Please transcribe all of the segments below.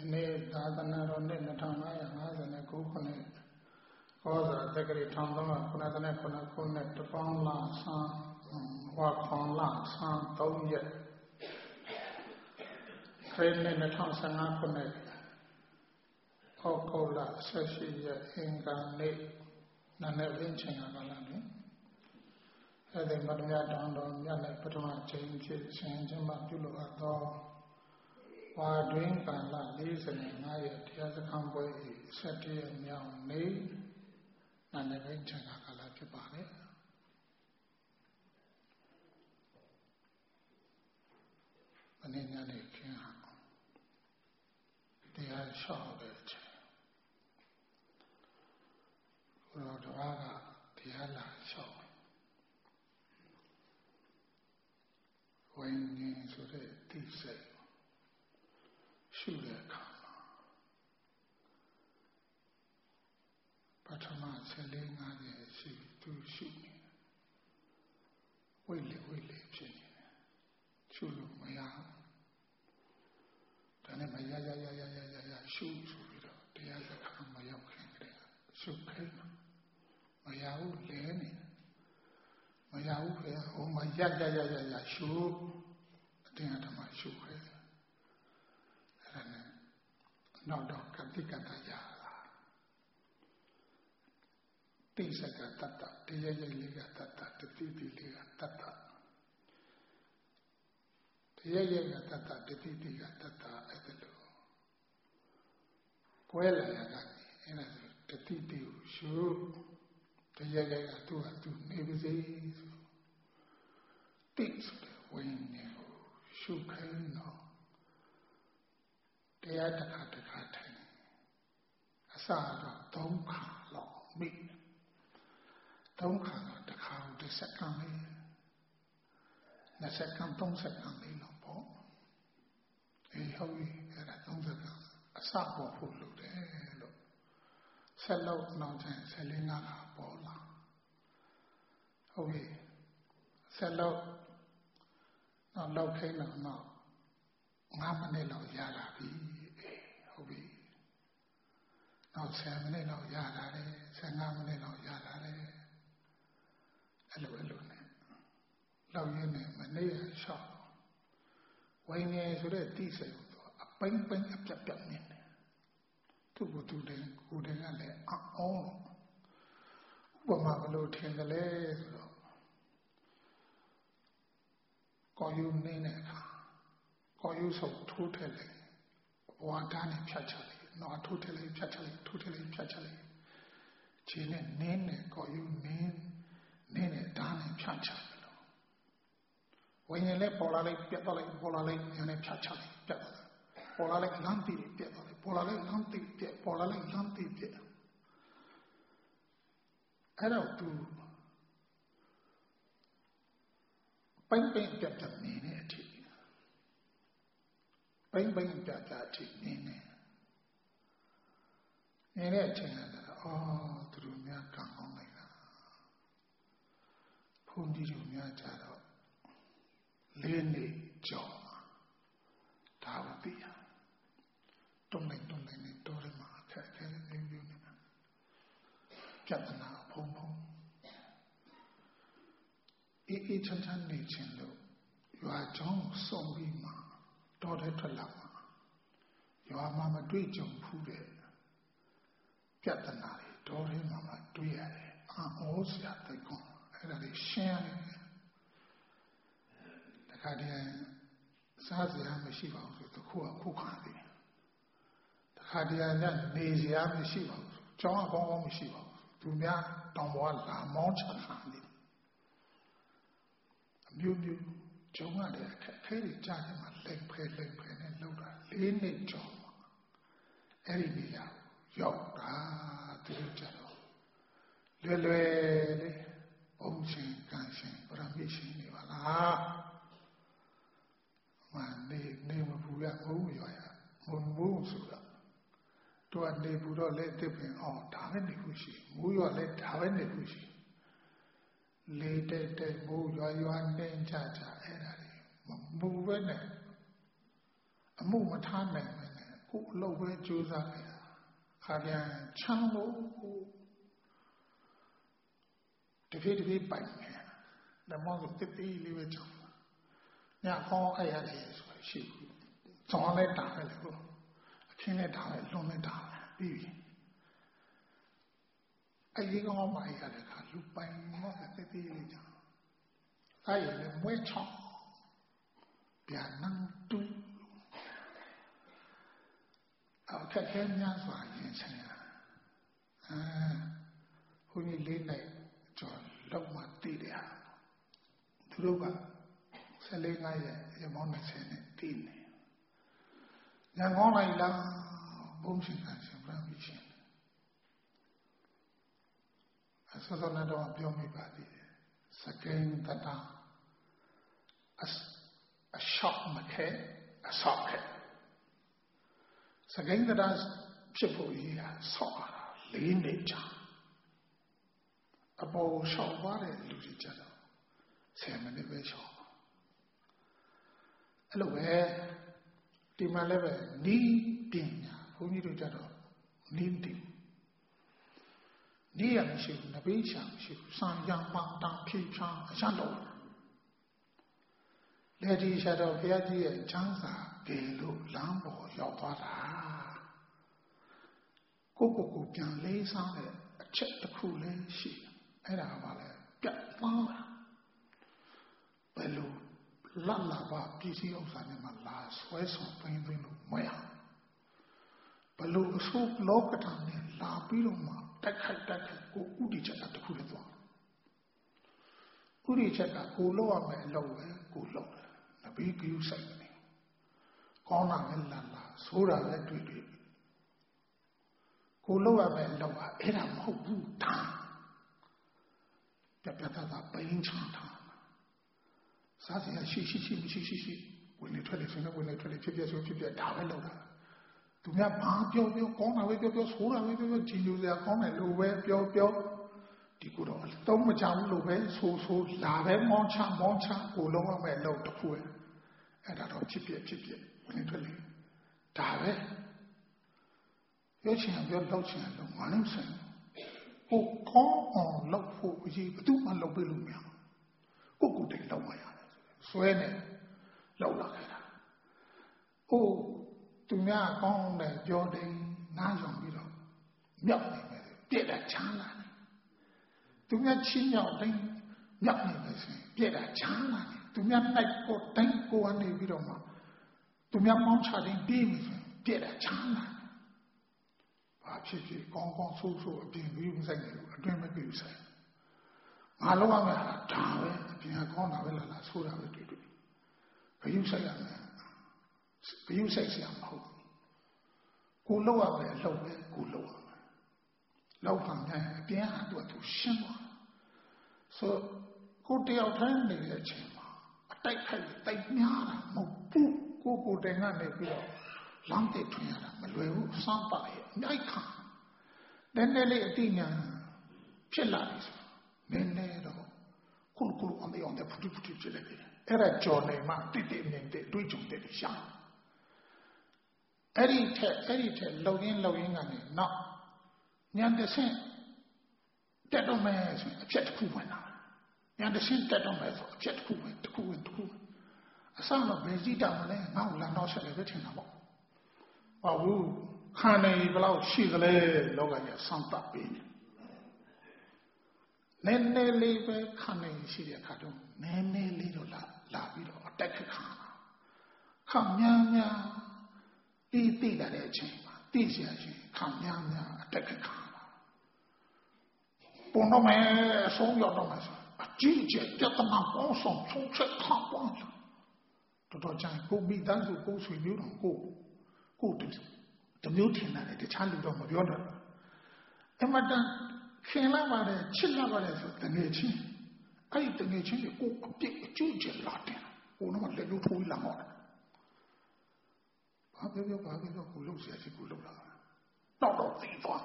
နေ့သာသနာတော်နှစ်2559ခုနှစ်ဩဇာတက္ကရာ1389ခုနှစ်တပေါင်းလဆန်းဝါခွန်လဆန်း3ရက်ခရစ်နှစ်2015ခုနှစ်ဩဂုတ်လ18ရက်အင်္ဂါနေ့နာနဲ့ဝင်းချင်ရပါလားလေအဲ့ဒီမတရားတောင်းတော်မြတ်နဲ့ပထမချိန်ဖြစ်ရှင်ကျမပြုလို့အပ်သောဝါတွင်ကာလ45ရက်တရားစခန်းပွဲ17ရက်မြောက်နေ့နာနဲ့ဝင်းချင်ရကာလဖြစ်ပါတယ်မနေ့ညနေခင်းတရားလျှောက်တဲ့အချိန်ဘုရားတော်ကတရားလာလျှောက်ဝိညာဉ်ဆိုတဲ့သိစိတ်ရှုတဲ့အခါမှာပထမ14-50ရှိသူရှုနေဝိလေဖြစ်နေတယ်ရှုလို့မရဘူးဒါနဲ့မရရှုဆိုပြီးတော့တရားစခန်းမရောက်ခင်ကတည်းကရှုခိုင်းမရဘူးလဲနေမရဘူးခင်ဟိုမှာရရှုအတင်းအဓမ္မရှုခိုင်းအဲ့ဒါနဲ့နောက်တော့ကတိကတ္တရတာတိစကတ္တတရားလေးကတတ္တတတိလေးကတတ္တတရားကတတ္တတတိကတတ္တအဲ့ဒါလို့ကွဲလာရတာအဲ့ဒါဆိုတတိကိုရှုတရားကသူ့ဟာသူနေပါစေဆိုတိဆိုတဲ့ဝိညာဉ်ကိုရှုခိုင်းတော့တရားတစ်ခါထိုင်အစတော့3ခါလောက်မိ3ခါတော့တစ်ခါတစ်စက္ကန့်လေး20စက္ကန့်30စက္ကန့်လေးတော့ပေါ့အေးဟုတ်ပြီအဲ့ဒါ30စက္ကန့်အစပေါ်ဖို့လုပ်တယ်လို့ဆက်လို့နောက်ကျရင်14-5ခါပေါ်လာဟုတ်ပြီဆက်လို့နောက်လောက်ခိုင်းတော့5မိနစ်လောက်ရလာပြီဟုတ်ပြီနောက်10မိနစ်လောက်ရလာတယ်15မိနစ်လောက်ရလာတယ်အဲ့လိုနဲ့လောက်ရင်းနဲ့မနေ့ကရှောက်ဝိညာဉ်ဆိုတဲ့တိစိတ်ကိုအပိမ့်အပြတ်နေတယ်သူ့ကိုယ်သူတည်းကလည်းအောင်းဥပမာဘယ်လိုထင်တယ်လဲဆိုတော့ကော်ယူနေတဲ့အခါကော်ယူဆုပ်ထိုးထည့်လိုက်ဝါဒါနဲ့ဖြတ်ချလိုက်နောက်ထိုးထည့်လိုက်ဖြတ်ချလိုက်ထိုးထည့်လိုက်ဖြတ်ချလိုက်ခြေနဲ့နင်းနဲ့ကော်ယူနင်းနဲ့ဓာတ်နဲ့ဖြတ်ချတယ်လို့ဝိညာဉ်လည်းပေါ်လာလိုက်ပြတ်သွားလိုက်ပေါ်လာလိုက်ညာနဲ့ဖြတ်ချလိုက်ပြတ်သွားတယ်ပေါ်လာလိုက်လမ်းတိပြတ်သွားတယ်ပေါ်လာလိုက်လမ်းတိပြတ်ပေါ်လာလိုက်လမ်းတိပြတ်အဲ့တော့သူပိမ့်ပြတ်နေတဲ့အထိပိမ့်ပြတ်အထိနေတဲ့အချိန်ကတော့သူတို့များကံကောင်းလိုက်တာဘုန်းကြီးတို့များကြတော့၄နှစ်ကျော်ဒါဝတိယတုံးလိုက်နဲ့တော်ရမှာအခက်ခဲနေမျိုးနဲ့ပြဿနာဖုံအေးချမ်းနေခြင်းလို့ရွာချောင်းစုံပြီးမှတော်တဲ့ထွက်လာမှာရွာမှာမတွေ့ကြုံဘူးတဲ့ပြဿနာတွေတော်ရင်းမှာတွေ့ရတယ်အော်စရာတိတ်ကောအဲ့ဒါလေးရှင်းရတယ်တခါတည်းစားစရာမရှိပါဘူးဆိုတခုခုခါသေးတခါတည်းနေစရာမရှိပါဘူးကျောင်းအကောင်းမရှိပါဘူးသူများတောင်ပေါ်လာမောင်းချခံနေအမျိုးကျုံရတဲ့အခက်ခဲတွေကြားထဲမှာလိမ့်ဖဲနဲ့လောက်တာ၄နှစ်ကျော်အဲ့ဒီနေရာရောက်တာသူတို့ကြတော့လွယ်လေးအုံရှင်ကန်ရှင်ပရမိရှင်နေပါလားနေမပူရမဟုတ်ရွာရမုံဆိုတာတို့ကနေပူတော့လက်တစ်ပင်ဒါပဲနေခုရှိမိုးရွာလက်ဒါပဲနေခုရှိလေတဲ့မိုးရွာနေကြအဲ့ဒါတွေမပူပဲနဲ့အမှုမထားနိုင်ပဲနဲ့ကိုအလုပ်ပဲကြိုးစားခဲ့တာခါပြန်ချမ်းလို့တဖြည်းတဖြည်းပိုင်နေတယ်မောင်ဆိုတစ်တီးလေးပဲကြောက်ညခေါင်းအဲ့ရတယ်ဆိုရှိဘူးဇော်လိုက်တာပဲလေကိုအခင်းလိုက်တာပဲလွန်လိုက်တာပြီးပြီအဲ့ဒီကောင်းမှရတဲ့ခါလူပိုင်မောတဲ့တစ်တီးလေးကြောက်အဲ့ရလေမွေးချောင်းပြန်နန်းတူအခက်ခဲများစွာရင်ဆိုင်ရဘုန်းကြီးလေးနိုင်ကျော်လောက်မှတည်တယ်သူတို့က14-5ရက်ရမောင်း20နဲ့တည်နေညကောင်းလိုက်လားဘုံရှင်ကရှင်ပြမိရှင်အစောစောတော့ပြောမိပါသေးတယ်စကိန်းတတာအရှောက်မခဲအဆောက်ခဲစကိန်းတတာဖြစ်ဖို့ရဆောက်ရတာ4 နှစ်ကြာအပေါ်ရှောက်သွားတဲ့လူကြီးကြတော့10 မိနစ်ပဲရှောက်အဲ့လိုပဲဒီမှာလည်းပဲနီးပညာဘုန်းကြီးတို့ကြတော့နီးတယ်နီးရမရှိဘူးနဘေးချာမရှိဘူးစံရံပန်းတန်ဖြည့်ချမ်းအရလုံးလေဒီရှာတော့ဘုရားကြီးရဲ့ချမ်းသာပြေလို့လမ်းပေါ်ရောက်သွားတာကိုပြန်လေးစားတဲ့အချက်တစ်ခုလည်းရှိအဲ့ဒါကဘာလဲပြတ်သွားတာဘယ်လိုလတ်လာပါပြည်စည်းဥစ္စာနဲ့မှလာဆွဲဆောင်ပင်းလို့မရဘယ်လိုအဆိုးလောကဓာတ်နဲ့လာပြီးတော့မှတက်ခိုက်ကိုဥတီချက်ကတစ်ခုလည်းသွားဥတီချက်ကကိုလောက်ရမယ်အလုပ်ပဲကိုလောက်တယ်နဘေးကူးဆိုင်နေကောင်းတာပဲလာဆိုးတာပဲတွေ့ကိုလောက်ရမယ်အလုပ်ကအဲ့ဒါမဟုတ်ဘူးတာပြတာပိန်းချတာစားစရာရှိဝင်လေထွက်လေဆိုနေဝင်လေထွက်လေဖြစ်ဒါပဲလုပ်တာသူများဘာပြောကောင်းတာပဲပြောဆိုးတာပဲပြောကြည်ညိုစရာကောင်းတယ်လို့ပဲပြောဒီကိုတော့သုံးမချဘူးလို့ပဲဆိုလာပဲမောင်းချကိုလုံးဝမဲ့လုပ်တခုအဲ့ဒါတော့ဖြစ်ဝင်လေထွက်လေဒါပဲပြောချင်လောက်ချင်လို့ငါလည်းဆိုင်ကိုကောင်းအောင်လုပ်ဖို့အရေးဘယ်သူမှလုပ်ပေးလို့မရဘူးကိုတိတ်လောက်မရတယ်ဆွဲနေလောက်လာခဲ့တာသူများကောင်းတယ်ပြောတယ်နားဆောင်ပြီးတော့မြောက်နေမယ်ပြက်တာချမ်းလာတယ်သူများချင်းမြောက်တိုင်းမြောက်နေမယ်ဆိုရင်ပြက်တာချမ်းလာတယ်သူများနိုင်ကိုတိုင်းကိုကနေပြီးတော့မှသူများမောင်းချတိုင်းပြီးပြီဆိုရင်ပြက်တာချမ်းလာတယ်ဘာဖြစ်ကောင်းဆိုးအပြင်ပြီးမဆိုင်ဘူးအတွင်းမပြီးဘူးဆိုင်ငါလောက်ရမယ်ဒါပဲအပြင်ကကောင်းတာပဲလာဆိုးတာပဲတွေ့ဘယ်ယူဆိုင်ရမယ်ဘယ်ယူဆိုင်စရာမဟုတ်ကိုလောက်ရမယ်အလုပ်ပဲကိုလောက်ရမယ်လောက်ခံတယ်အပြင်ကသူရှင်းသွားဆိုကိုတယောက်ထိုင်းနေတဲ့အချိန်မှာအတိုက်ခိုက်တိုက်များတာမဟုတ်ဘူးကိုတိုင်ကနေပြီးတော့လမ်းတိတ်ထွင်ရတာမလွယ်ဘူးစမ်းပါရဲ့အနိုင်ခံနည်းနည်းလေးအတိညာဖြစ်လာပြီဆိုနည်းနည်းတော့ခုအောင်တဲ့ဖူးဖြစ်လိုက်တယ်အဲ့ဒါကြော်နေမှတိတိမြင်တဲ့တွေးကြုံတဲ့ရှာအဲ့ဒီထက်လုံရင်းကနေနောက်ညံတဆင့်တက်တော့မယ်ဆိုအချက်တစ်ခုဝင်လာညံတဆင့်တက်တော့မယ်ဆိုအချက်တစ်ခုဝင်အစတော့ဘယ်ကြည့်တာမလဲငါ့ကိုလမ်းတော့ဆက်တယ်ပဲထင်တာပေါ့ဘာဘူးခံနေဘယ်လောက်ရှိသလဲလောကကြီးစမ်းသပ်ပေးနေနည်းနည်းလေးပဲခံနေရှိတဲ့အခါတော့နည်းနည်းလေးတော့လာပြီးတော့အတက်ခံများတိလာတဲ့အချိန်မှာတိเสียချင်းခံများအတက်ခံပုံတော့မယ်အဆုံးရောက်တော့မယ်ဆိုအကြီးကျယ်ပြဿနာပေါင်းဆုံးချုပ်ချက်ခံပေါင်းတော်ကြိုင်ကိုမိသားစုကိုဆွေမျိုးတော်ကိုတမျိုးထင်တယ်တခြားလူတော့မပြောတော့အမတန်ခင်လာပါတယ်ချစ်လာပါတယ်ဆိုတငယ်ချင်းအဲ့ဒီတငယ်ချင်းကိုအပြစ်အကျိုးကျလာတယ်ကိုတော့လက်လို့ထိုးလာမှာဘာပြောကိုလှုပ်ရှားစီကိုလှုပ်လာတော့သိသွား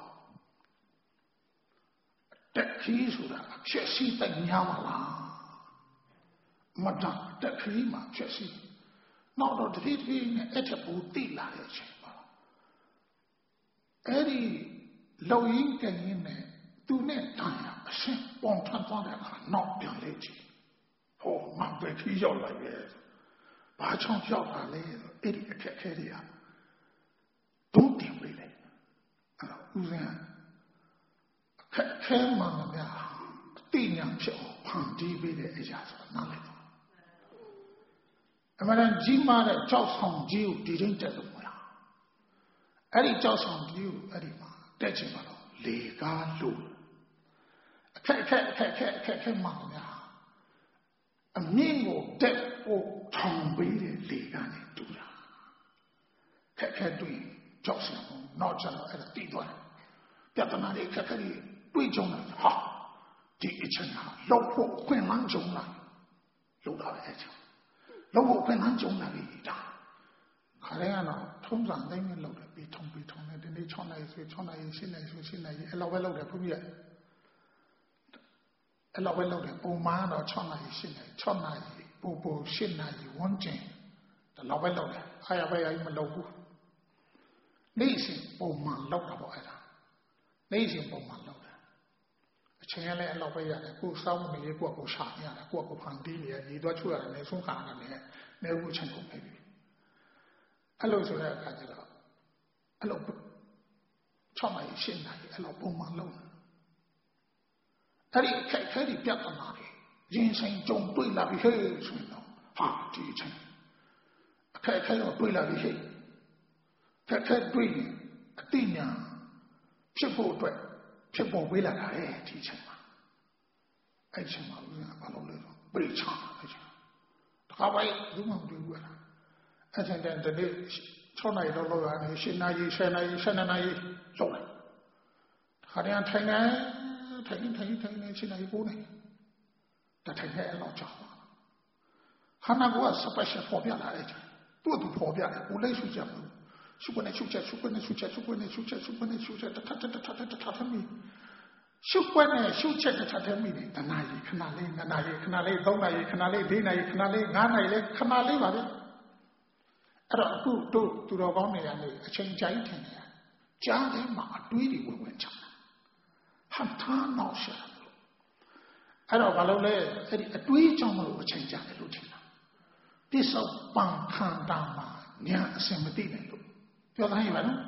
တက်ခီးဆိုတာဖြစ်စီတဲ့ညာမလားမတန်တက်ခီးမှာဖြစ်စီနောက်တော့တတိနဲ့အဲ့ချက်ပူတိလာတဲ့အချိန်မှာ Eddie Loin can in there, do net time, a ship won't transform that not be lazy. Oh, my break, he's all like this. But I can't help my little Eddie Cacadia. Don't deal with it. Who's in? Came on the thing young show, Pandy with the edges of knowledge. And when Jima that Joss on Jew didn't tell them. Eddie Joss on Jew, Eddie, that's him. Lega Lou. Came on a mingle death or Tom Brady Lega do that. Cat doing Johnson, not general at a deep one. Piatanari Kakari. 对中了哈，第一层啊，老婆困难中了，有到来着，老婆困难中了一张，可能啊呢，通常那边老的被通的，你穿来新来，老外老的不别，老外老的不买了穿来不新来完整，老外老的，哎呀么老不，内心不满老的不爱他，内心不满老的。 前来老百姓的，过烧没过过茶呀的，过盘底呢，一多出来那松干的呢，那无成功的。阿老说来看这个，阿老不，创来现来，阿老不忙碌。阿里开的表到哪里？人生中对了的很重要，啊，第一层，开要对了的很，开对呢，撇不对。 偏不回来了，哎，提成嘛，爱情嘛，把老那种悲惨爱情，他为如何对过了？而且在这里，朝那一路路啊，你新那一路走了，他这样听新那一步呢，他听老家伙，他那个是不是破表了爱情，多都破表了，我来说讲。 出关的出去，他没。出关的出去他没的，那哪里，看哪里，东哪里，看哪里，北哪里，看哪里，南哪里，看哪里吧的。啊，都老讲的呀，那成家一天的，家里马堆的稳强，喊他闹事了。啊，完了嘞，这堆讲么我成家的路程了，别说帮看当嘛，娘什么地的路。 ပြောသားရင်ပါနော်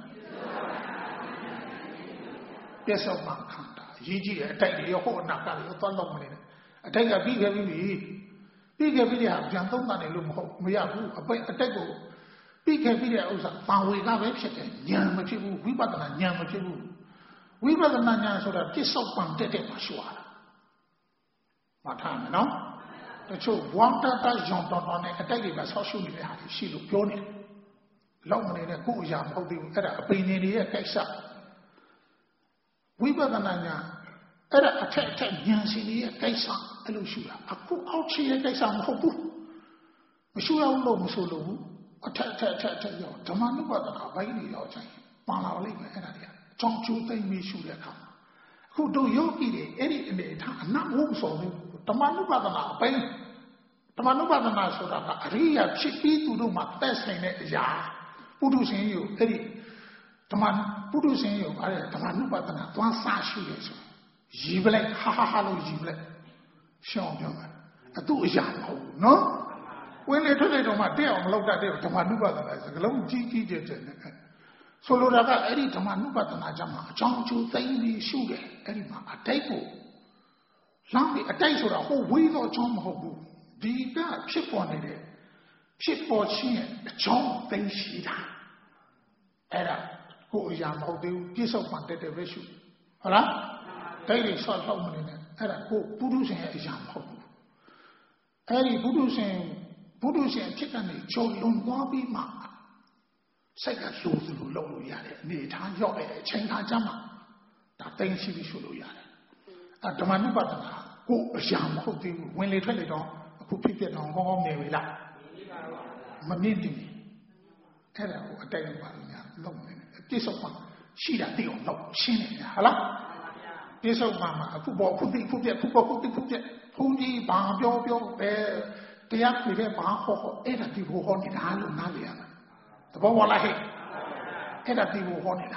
ပြက်စောက်မှခံတာရေးကြည့်တယ်အတိုက်တွေရောဟိုအနောက်ကလည်းသွားလောက်မနေနဲ့အတိုက်ကပြီးခဲ့တဲ့ဟာပြန်သုံးတာလည်းလို့မဟုတ်မရဘူးအတိုက်ကိုပြီးခဲ့တဲ့ဥစ္စာပါဝေကပဲဖြစ်တယ်ဉာဏ်မဖြစ်ဘူးဝိပဿနာဉာဏ်မဖြစ်ဘူးဝိပဿနာဉာဏ်ဆိုတာပြက်စောက်ပံတက်မှာရှိရတာမှတ်ထားမယ်နော်တချို့ဝမ်းတတရောင်တော်နဲ့အတိုက်တွေကဆောက်ရှုနေတဲ့ဟာတွေရှိလို့ပြောနေတယ် လောက်မနေတဲ့ကိုယ်အရာမဟုတ်သေးဘူးအဲ့ဒါအပိနေတွေရဲ့ကိစ္စဝိပဿနာညာအဲ့ဒါအထက်ဉာဏ်ရှင်တွေရဲ့ကိစ္စအဲ့လိုရှုတာအခုအောက်ခြေရဲ့ကိစ္စမဟုတ်ဘူးမရှုရဘူးလို့မဆိုလို့ဘူးအထက်ရောဓမ္မနုပါဒနာဘိုင်းတွေရောဆိုင်ပါလာလိမ့်မယ်အဲ့ဒါတွေအကြောင်းကျိုးသိမ့်ပြီးရှုတဲ့အခါမှာအခုတို့ယောဂီတွေအဲ့ဒီအနေထားအနတ်ဟုတ်ဆိုဘူးဓမ္မနုပါဒနာအပိုင်းဓမ္မနုပါဒနာဆိုတာကအရိယာဖြစ်ပြီးသူတို့မှာသက်ဆိုင်တဲ့အရာ ပုထုရှင်ယုအဲ့ဒီဓမ္မပုထုရှင်ယုအဲ့ဒါဓမ္မနုပါဒနာသွားစားရှိရဆိုရီပလိုက်ဟာလို့ရီပလိုက်ရှောင်းပြောမယ်အတူအရာမဟုတ်ဘူးနော်ဝင်လေထွက်လေတော့မှတက်အောင်မလုပ်တတ်တဲ့ဓမ္မနုပါဒနာစကလုံးကြီးကျယ်နဲ့ဆိုလိုတာကအဲ့ဒီဓမ္မနုပါဒနာကြောင့်အကြောင်းကျိုးသိမ့်ပြီးရှုတယ်အဲ့ဒီမှာအတိုက်ကိုလမ်းပြီးအတိုက်ဆိုတာဟိုဝေးတော့အကြောင်းမဟုတ်ဘူးဒီကဖြစ်ပေါ်နေတဲ့ ဖြစ်ပေါ်ခြင်းရဲ့အကြောင်းသိရှိတာအဲ့ဒါကိုအရာမဟုတ်သေးဘူးပြစ္ဆုတ်မှတက်တဲ့ပဲရှုဟုတ်လားတိုက်တွေဆော့ဆော့မနေနဲ့အဲ့ဒါကိုပုထုရှင်ရဲ့အရာမဟုတ်ဘူးအဲ့ဒီပုထုရှင်အဖြစ်ကနေကြော်လွန်သွားပြီးမှစိတ်ကလိုစလို့လုပ်လို့ရတယ်အနေထားရောက်တဲ့အချိန်ခါကျမှဒါသိရှိပြီးရှုလို့ရတယ်အဲ့ဓမ္မနုပါဒနာကိုအရာမဟုတ်သေးဘူးဝင်လေထွက်လေတော့အခုဖြစ်ဖြစ်တော့ကောင်းနေပြီလား မမြင့်တယ်အဲ့ဒါကိုအတိုက်လို့ပါညာလုံးနေတယ်ပြစ္ဆုတ်မှာရှိတာသိအောင်လုပ်ရှင်းနေတာဟုတ်လားပြစ္ဆုတ်မှာအခုပေါ်ခုတိခုပြက်ဘုန်းကြီးဘာပြောပဲတရားပြတဲ့ဘာဟောအဲ့ဒါဒီဟောနေတာလို့နားလည်ရမယ်တဘောဝလာဟဲ့အဲ့ဒါဒီဟောနေတာတ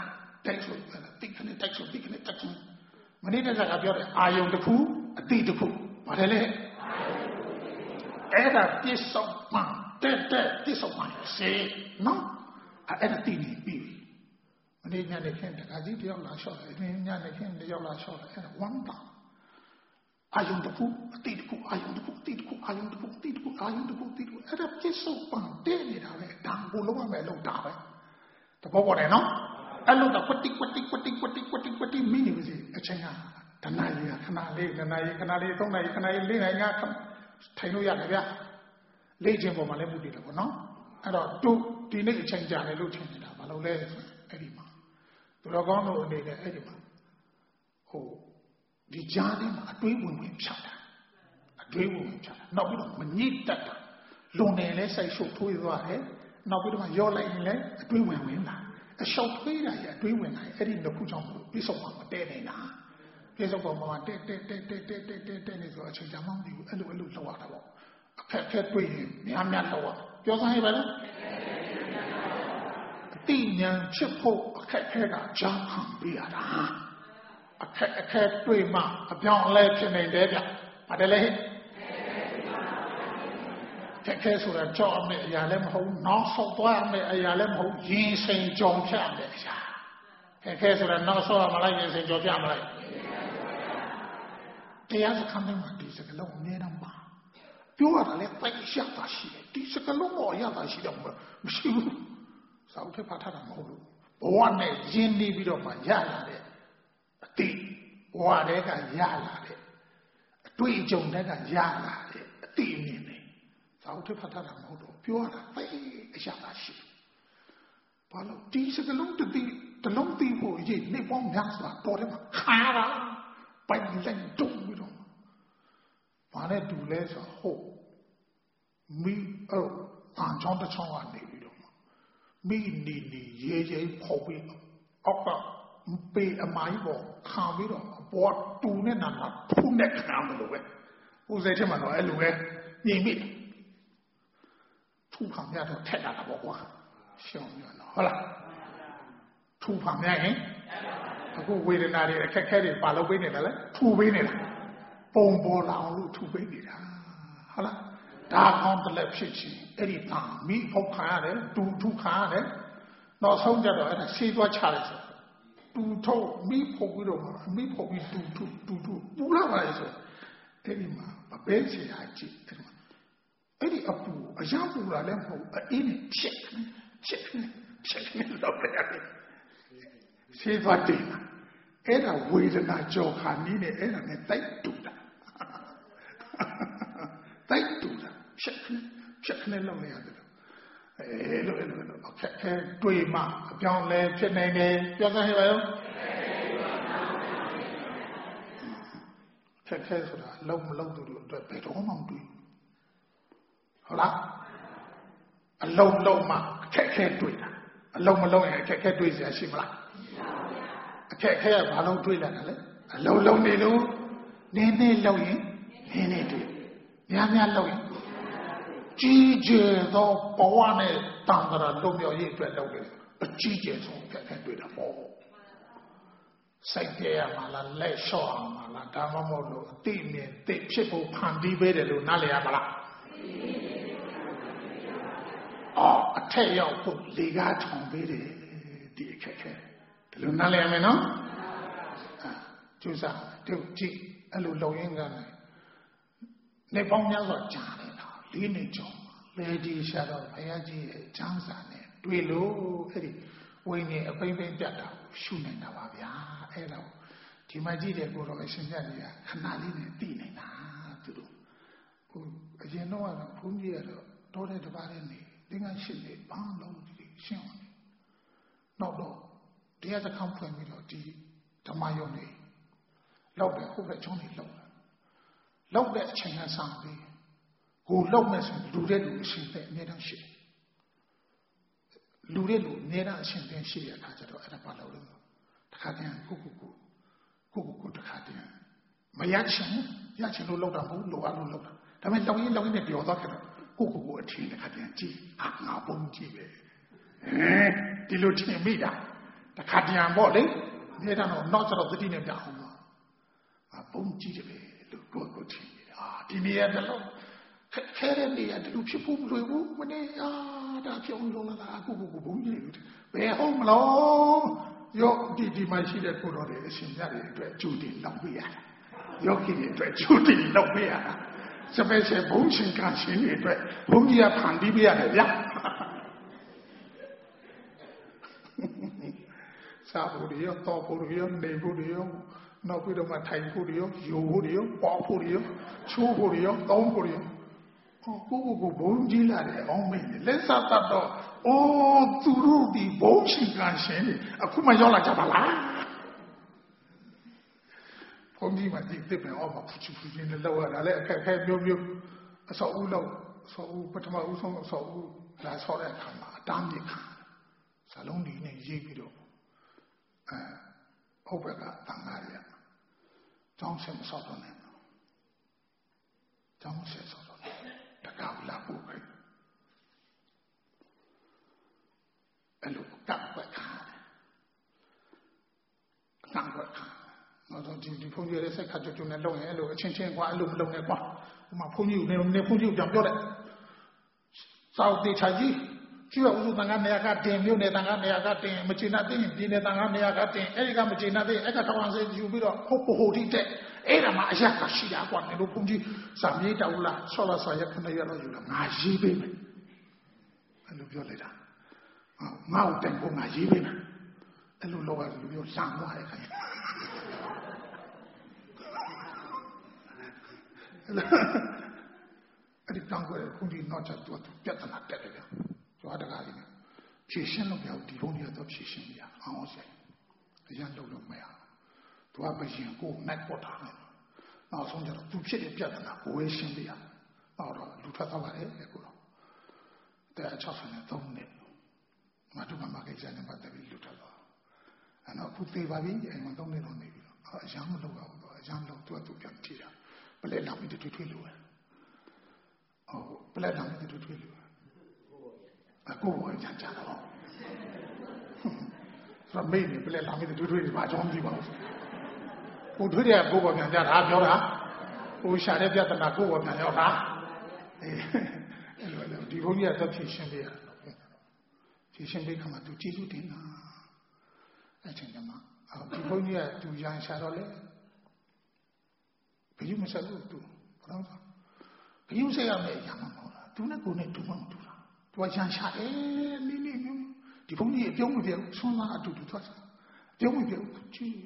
တိုက်ဆိုတိတ်ခနဲ့တိုက်ဆိုတိတ်ခနဲ့တိုက်ဆိုမနေ့ကပြောတယ်အာယုံတစ်ခုအတိတစ်ခုဘာလဲလဲအဲ့ဒါပြစ္ဆုတ်ပံတဲ့ပြစ္ဆုတ်ပံစေနော်အဲ့ဒါတည်နေပြီမနေ့ညနေခင်းတခါကြီးတယောက်လာလျှော့တယ်ညနေခင်းတယောက်လာလျှော့တယ်အဲ့ဒါဝမ်းတာအာယုံတစ်ခုအတိတစ်ခုအာယုံတစ်ခုအတိတစ်ခုအာယုံတစ်ခုအတိတစ်ခုအာယုံတစ်ခုအတိတစ်ခုအဲ့ဒါပြစ္ဆုတ်ပံတဲ့နေတာပဲဒါကိုလုံးဝမဲ့လုံးတာပဲတဘောပေါ်တယ်နော်အဲ့လိုတော့ကွတိမိနေပါစေအချိန်ကတနာရီခဏလေး2နာရီခဏလေး3နာရီခဏလေး4နာရီငါထိုင်လို့ရတယ်ဗျလေ့ကျင့်ပေါ်မှာလည်းမှုတည်တယ်ပေါ့နော်အဲ့တော့ဒီနေ့အချိန်ကြာတယ်လို့ထင်နေတာဘာလို့လဲအဲ့ဒီမှာသူတော်ကောင်းတို့အနေနဲ့အဲ့ဒီမှာဒီကြားထဲမှာအတွေးဝင်ဖြတ်တာအတွေးဝင်ဖြတ်တာနောက်ပြီးတော့မညစ်တတ်တာလွန်တယ်လဲစိတ်ရှုပ်ထွေးသွားတယ်နောက်ပြီးတော့ရော့လိုက်ရင်လည်းအတွေးဝင်လာအရှောက်ထွေးတာရဲ့အတွေးဝင်လာအဲ့ဒီတစ်ခုကြောင့်ပြစ္ဆုတ်မှာမတဲနေတာပြစ္ဆုတ်ပေါ်မှာတဲနေဆိုအချိန်ကြာမှမသိဘူးအဲ့လိုလောက်ရတာပေါ့အခက်တွေ့ရင်များလောက်ရပြောစမ်းရပါလားအတိညာဖြစ်ဖို့အခက်ခဲတာကြားခံပြရတာအခက်တွေ့မှအပြောင်းအလဲဖြစ်နေတယ်ဗျဘာတယ်လဲခက်ဆိုတာကြောက်အမဲ့အရာလည်းမဟုတ်နောက်ဆောက်သွားအမဲ့အရာလည်းမဟုတ်ရင်စိန်ကြုံဖြတ်မယ်အရာခက်ဆိုတာနောက်ဆောက်ရမလားရင်စိန်ကြုံဖြတ်မလားတရားစခန်းထဲမှာဒီစကလုံးအများတော့ပါပြောရတာလည်းပိုက်ရတာရှိတယ်ဒီစကလုံးတော့ရတာရှိတော့မရှိဘူးစာအုပ်ထဲဖတ်ထားတာမဟုတ်ဘူးဘဝနဲ့ရင်းနှီးပြီးတော့မှရလာတဲ့အတိဘဝတည်းကရလာတဲ့အတွေ့အကြုံတည်းကရလာတဲ့အတိအမြင်တွေစာအုပ်ထဲဖတ်ထားတာမဟုတ်တော့ပြောရတာပိုက်ရတာရှိဘာလို့ဒီစကလုံးတလုံးသိဖို့ရည်နေပေါင်းများစွာတော်တယ်မှာခါရတာပိုက်လက်တုံးပြီးတော့ဘာနဲ့တူလဲဆိုဟုတ်မိအန်ချောင်းတစ်ချောင်းကနေပြီးတော့မိနီရေဖောက်ပြီးအောက်ကပေးအမိုင်းပေါ်ခံပြီးတော့အပေါ်တူနဲ့နာမှာဖုန်နဲ့ခံမလို့ပဲဦးစိတ်ထဲမှာတော့အဲ့လိုပဲညင်မိထူခံရတော့ထက်တာပေါ့ကွာရှောင်းရတော့ဟုတ်လားထူခံရရင်အခုဝေဒနာတွေအခက်ခဲတွေပါလို့ပေးနေတယ်လေထူပေးနေတာပုံပေါ်လာအောင်လို့ထူပေးနေတာဟုတ်လားဒါကောင်းတယ်ဖြစ်ချင်အဲ့ဒီတာမိဖုတ်ခံရတယ်ထူခံရတယ်နောက်ဆုံးကြတော့အဲ့ဒါဆေးသွားချတယ်ဆိုတူထုတ်မိဖုတ်ပြီးတော့မိဖုတ်ပြီးတူပူလာပါလေဆိုအဲ့ဒီမှာအပဲစီဟာကြည့်အဲ့ဒီအပူအရာပူလာလည်းမဟုတ်အေးနဲ့ချက်တော့ပြရတယ်ဆေးသွားတယ်အဲ့ဒါဝေဒနာကြောခါနည်းနဲ့အဲ့ဒါနဲ့တိုက်တူတာချက်ခနဲ့လောက်နေရတယ်အဲ့လိုအခက်ခဲတွေ့မှအပြောင်းလဲဖြစ်နေတယ်ပြောစမ်းရပါရောခက်ခဲဆိုတာလုံးမလုံးသူတို့အတွက်ဘယ်တော့မှမတွေ့ဟုတ်လားအလုံးမှအခက်ခဲတွေ့တာအလုံးမလုံးရင်အခက်ခဲတွေ့စရာရှိမလားအခက်ခဲကဘာလို့တွေ့လာတာလဲအလုံးနေလို့နည်းလုံးရင်နည်းတွေ့များလုံးရင်ကြီးကျယ်သောဘဝနဲ့တန်ត្រာလုံးမြောက်ရေးအတွက်လုပ်တယ်အကြီးကျယ်ဆုံးခက်ခဲတွေ့တာပေါ့စိုက်ကြရမှာလားလက်လျှော့အောင်မှာလားဒါမှမဟုတ်လို့အတိအမြင်သိဖြစ်ဖို့ဖန်တီးပေးတယ်လို့နားလည်ရမလားအထက်ရောက်ဖို့လေကားထောင်ပေးတယ်ဒီအခက်ခဲဒီလိုနားလည်ရမယ်နော်ကျူစားတို့ကြည့်အဲ့လိုလုံရင်းကနေနေပေါင်းများစွာကြာနေတာ၄နှစ်ကျော်လေဒီရှာတော့ဘုရားကြီးရဲ့ချမ်းသာနဲ့တွေ့လို့အဲ့ဒီဝိညာဉ်အပိမ့်ပိမ့်ပြတ်တာရှုနေတာပါဗျာအဲ့တော့ဒီမှာကြည့်တဲ့ကိုတော့အရှင်မြတ်ကြီးကခဏလေးနဲ့သိနေတာသူတို့ဟိုအရင်တော့ဘုန်းကြီးကတော့တောတဲ့တစ်ပါးနဲ့နေသင်္ကန်းရှင်းနေဘာလို့ဒီရှင်းအောင်နောက်တော့တရားစခန်းဖွင့်ပြီးတော့ဒီဓမ္မယုံနေလောက်တယ်ဟုတ်တဲ့ချုံးနေလောက်တဲ့အချိန်ကစပြီးကိုလောက်မဲ့ဆိုလူတဲ့လူအရှင်တဲ့အများတန်းရှိလူတဲ့လူအများတန်းအရှင်တဲ့ရှိရတာကြတော့အဲ့ဒါဘာလို့လဲတခါတည်းကိုတခါတည်းမရချင်လို့လောက်တာမဟုတ်လိုအပ်လို့လောက်တာဒါပေမဲ့လောင်းရင်နဲ့ပြောတော့ခဲ့တော့ကိုအထင်တခါတည်းကြည့်ငါပုံကြည့်ပဲဒီလိုထင်မိတာတခါတရံပေါ့လေနေတော့နောက်ကျတော့တတိနဲ့ပြအောင်ပါဘုံကြည့်တယ်လို့ကိုထင်နေတာဒီနေရာတလုံးခဲတဲ့နေရာဒီလိုဖြစ်ဖို့မလွယ်ဘူးမနေ့ဒါဖြစ်အောင်လုပ်လာအခုဘုံကြီးလို့ဘယ်ဟုတ်မလို့ယောဒီမှာရှိတဲ့ကိုတော်တွေအရှင်မြတ်တွေအတွက်ကြိုတင်လောက်ပေးရတာယောဂီတွေအတွက်ကြိုတင်လောက်ပေးရတာစပယ်ရှယ်ဘုံရှင်ကရှင်တွေအတွက်ဘုံကြီးကဖန်တီးပေးရတယ်ဗျာစားဖို့တွေရောတောက်ဖို့တွေရောနေဖို့တွေရောနောက်ပြီးတော့မှထိုင်ဖို့တွေရောယူဖို့တွေရောပေါဖို့တွေရောချိုးဖို့တွေရောတောင်းဖို့တွေရောကိုဘုံကြီးလာတယ်အောင်မင်းလက်စားတတ်တော့သူတို့ဒီဘုံရှင်ကရှင်တွေအခုမှရောက်လာကြပါလားဘုံကြီးမှဒီသစ်ပင်အောက်မှာဖူးချူနေလောက်ရတာလေအခက်ခဲမျိုးအစောဦးလောက်ဆောဦးပထမဦးဆုံးအစောဦးလာဆောတဲ့အခါမှာအတန်းကြီးခံဇလုံးဒီနဲ့ရေးပြီးတော့ဟုတ်ဘက်ကတန်ခါရကျောင်းဆက်မဆောက်တော့နဲ့ကျောင်းဆက်ဆောက်တော့တကောက်လာဖို့ပဲအဲ့လိုကပ်ွက်ခါနောက်တော့ဒီဖုန်းကြီးရဲ့ဆက်ခါကြွနဲ့လုံရင်အဲ့လိုအချင်းကွာအဲ့လိုမလုံနဲ့ကွာဟိုမှာဖုန်းကြီးနေဖုန်းကြီးပြန်ပြောလိုက်စောက်တေချာကြီးကျွတ်ဥစုတန်ခါနေရာကတင်မြို့နေတန်ခါနေရာကတင်မချင်တဲ့တင်ပြင်းနေတန်ခါနေရာကတင်အဲ့ဒီကမချင်တဲ့အဲ့ကတောင်းစေယူပြီးတော့ဟိုတိတဲ့အဲ့ဒါမှအရက်ကရှိတာကွာနေလို့ဘုန်းကြီးစာမြေးတောက်လာဆောလာစာရက်9ရက်လောက်ယူလာငါရေးပေးမယ်အဲ့လိုပြောလိုက်တာငါ့ကိုတိုင်ဖို့ငါရေးပေးမယ်အဲ့လိုလောက်ရတယ်လူပြောလန့်သွားရဲ့ခင်ဗျအဲ့ဒီတောင်းခွဲခုဒီနောက်ကျတော့ပြဿနာတက်တယ်ဗျကျွားတကားလေးဖြည့်ရှင်းလို့ပြောဒီဘုံကြီးတော့ဖြည့်ရှင်းပြအောင်စေအရင်လုပ်လို့မရသူကဘယင်ကိုနိုင်ပေါ်တာနဲ့နောက်ဆုံးကျတော့သူဖြစ်တဲ့ပြဿနာကိုဝေးရှင်းပြရတော့လူထွက်သွားပါတယ်ကိုတော့63နှစ်မတူမကိစ္စနဲ့ပတ်သက်ပြီးလူထွက်သွားအဲ့တော့ခုသေးပါပြီအိမ်မှာ3နှစ်တော့နေပြီအရမ်းမလုပ်ရဘူးတော့အရမ်းလုပ်သူပြန်ထီတာပလက်လာပြီးထွေးလို့ပလက်လာပြီးထွေးလို့အခုဘောကြကြတော့ဆိုမေးနေပလက်လာပြီးထွေးတယ်ဘာကြောင့်ကြည့်ပါဦးကိုထွေးတဲ့ကိုဘောပြန်ကြတာပြောတာကိုရှာတဲ့ပြဿနာကိုဘောပြန်ရောက်တာအဲ့လိုဒီဘုန်းကြီးကတော့ဖြည့်ရှင်းပေးရဖြည့်ရှင်းပေးခါမှာသူကြည့်လို့တင်တာအဲ့ချိန်ကမှဒီဘုန်းကြီးကသူရန်ရှာတော့လေဘယ်ယူမဆက်လို့သူဘာလို့ဘယ်ယူဆက်ရမယ်ရမှာမဟုတ်လားသူနဲ့ကိုနဲ့တူမှမတူလားသူကရန်ရှာတယ်နင်းဒီဘုန်းကြီးအပြုံးမပြေဆွမ်းသားအတူတူသွားစားအပြုံးမပြေကြည့်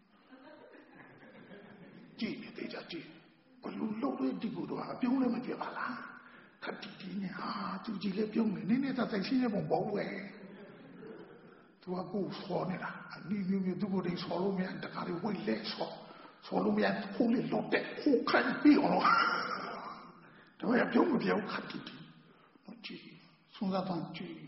နေကြကြည့်ဘလို့လို့ဒီကိုတော့အပြုံးလည်းမပြေပါလားခက်တီနဲ့သူကြည့်လဲပြုံးနေနင်းသက်သက်ရှင်းရပုံပေါ့ဝဲသူကကိုဆောနေတာအနည်းမျိုးသူကိုတိဆောလို့မရတခါလေးဝိတ်လဲဆောလို့မရခိုးလေလော့တဲ့ခိုးခိုင်းပြီးအောင်တော့ရပြုံးမပြေခက်တီကြည့်စွမ်းသားတော့ကြည့်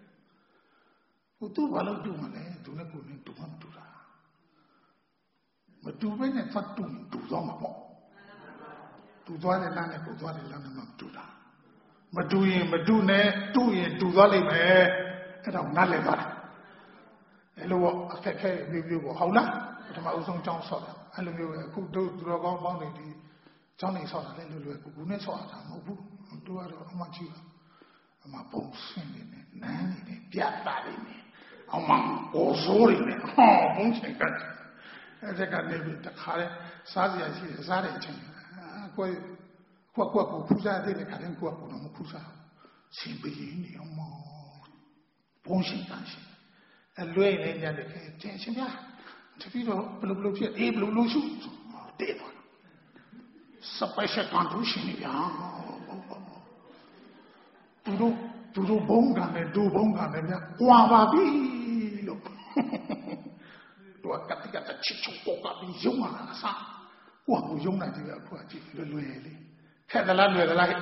သူဘာလို့တူမလဲသူနဲ့ကိုယ်နဲ့တူမှမတူတာမတူဘဲနဲ့ဖတ်တူတော့မှာပေါ့တူသွားတဲ့လမ်းနဲ့ကိုသွားတဲ့လမ်းနဲ့မတူတာမတူရင်မတူနဲ့တူရင်တူသွားလိမ့်မယ်အဲ့တော့ငတ်လဲသွားတာအဲ့လိုအခက်ခဲမျိုးပေါ့ဟုတ်လားပထမအဆုံးကြောင်းဆော့တာအဲ့လိုမျိုးအခုတို့သူတော်ကောင်းပေါင်းတွေဒီကြောင်းနေဆော့တာလဲလွယ်ကူနဲ့ဆော့တာမဟုတ်ဘူးတို့ကတော့အမှကြည့်ပါအမှပုံစံနေနဲ့နန်းနေနဲ့ပြတ်တာနေနဲ့အမှကိုစိုးနေနဲ့ဘုံချင်ကအဲ့ဒါကနေပြီးတခါလဲစားစရာရှိတယ်စားတဲ့အချိန်ကိုဖူးစားတဲ့ခါတိုင်းကိုတော့မဖူးစားရှင်ပရင်နေအောင်ဘုံရှင်တန်းရှင်အလွဲနေကြတယ်တင်ရှင်ဗျာတပည့်တော့ဘလို့ဖြစ်ဘလို့ရှုတဲ့တော့စပယ်ရှယ်ကန်ထူးရှင်နေဗျာသူတို့ဘုံကနဲ့ဒူဘုံကနဲ့များကွာပါပြီလို့တော့ကတိကတချစ်ချုံပေါကပြီးရုံးလာတာစားကိုကရုံးနိုင်တယ်အခုကကြည့်လွယ်လေးခက်သလားလွယ်သလား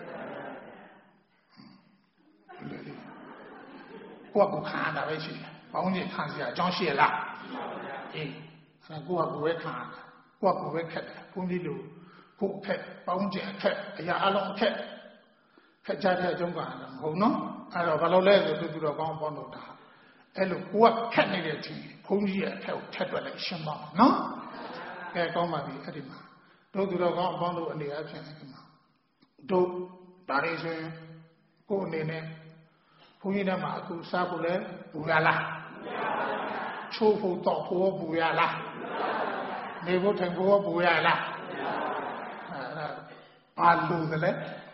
လွယ်လေးကိုကခါတာပဲရှိတယ်ပေါင်းကြီးခံစရာအကြောင်းရှိရလားအေးအဲ့ကိုကပဲခါကိုကပဲခက်တယ်ဘုန်းကြီးတို့ကိုခက်ပေါင်းကြီးအခက်အရာအလုံးအခက်ခက်ကြတဲ့အကြောင်းကမဟုတ်နော်အဲ့တော့ဘာလို့လဲဆိုသူတို့ကောင်းပေါင်းလို့တာအဲ့လိုကိုကခက်နေတဲ့အချိန်ဘုန်းကြီးရဲ့အထက်ကိုထက်တွက်လိုက်ရှင်းပါနော်ကဲကောင်းပါပြီအဲ့ဒီမှာတို့သူတော်ကောင်းအပေါင်းတို့အနေအချင်းအဲ့ဒီမှာတို့ဒါလေးဆိုရင်ကိုယ်အနေနဲ့ဘုန်းကြီးတို့မှာအခုစားဖို့လဲပူရလားချိုးဖို့တော့ဖို့ပူရလားနေဖို့ထိုင်ဖို့ပူရလားအဲ့ဒါဘာလို့လဲ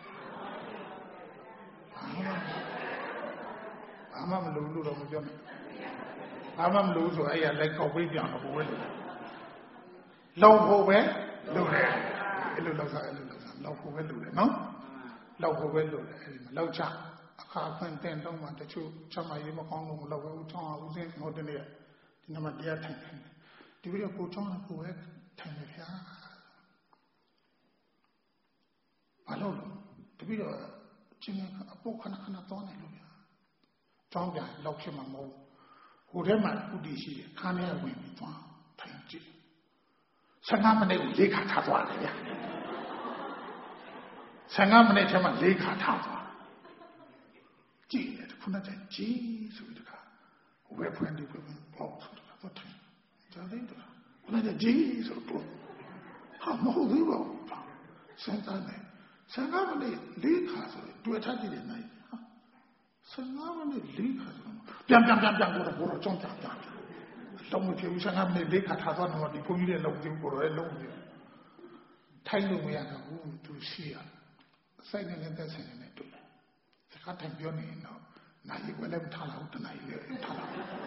ဘာမှမလို့လို့တော့မပြောနဲ့ဘာမှမလို့ဆိုအဲ့ရလက်ကောက်ပေးပြန်တော့ဘယ်လိုလောက်ဖို့ပဲလုပ်တယ်အဲ့လိုလောက်စားလောက်ဖို့ပဲလုပ်တယ်နော်လောက်ဖို့ပဲလုပ်တယ်အဲ့ဒီမှာလောက်ချအခါခွင့်တင်တော့မှတချို့ချမ်းမရေးမကောင်းလို့မလောက်ဘူးချောင်းအောင်ဦးစင်းဟိုတနေ့ဒီနမတရားထိုင်တယ်ဒီပြီးတော့ကိုချောင်းကိုပဲထိုင်တယ်ဗျာဘာလို့လဲတပြီးတော့ချင်းအပုတ်ခဏခဏတောင်းနေလို့ဗျာတောင်းပြန်လောက်ဖြစ်မှာမဟုတ်ဟိုထဲမှာဥတီရှိတယ်ခန်းထဲဝင်ပြီးသွားထိုင်ကြည့်15မိနစ်ကို၄ခါထားသွားတယ်ဗျာ15မိနစ်ထဲမှာ၄ခါထားသွားကြည့်တယ်ခုနကကြည့်ဆိုပြီးတခါဝယ်ဖွင့်ဒီပေါ့ဆိုတော့ထိုင်ကြားလိုက်တော့ခုနကကြည့်ဆိုတော့ဟာမဟုတ်ဘူးပေါ့စဉ်းစားတယ်15မိနစ်၄ခါဆိုတွေ့ထားကြည့်တယ်နိုင်15မိနစ်၄ခါဆိုပြန်ကိုတော့ကြောင်းပြန်လုံးမဖြစ်ဘူး15မိနစ်၄ခါထားသွားတော့ဒီဘုန်းကြီးတွေလုံးကြည့်ကိုတော့လုံးကြည့်ထိုင်လို့မရတော့ဘူးသူရှိရစိုက်နေတဲ့သက်ဆိုင်နေတဲ့တွေ့တယ်စကားထိုင်ပြောနေတော့နိုင်ရွယ်လည်းမထားလာဘူးတနိုင်လည်းထားလာ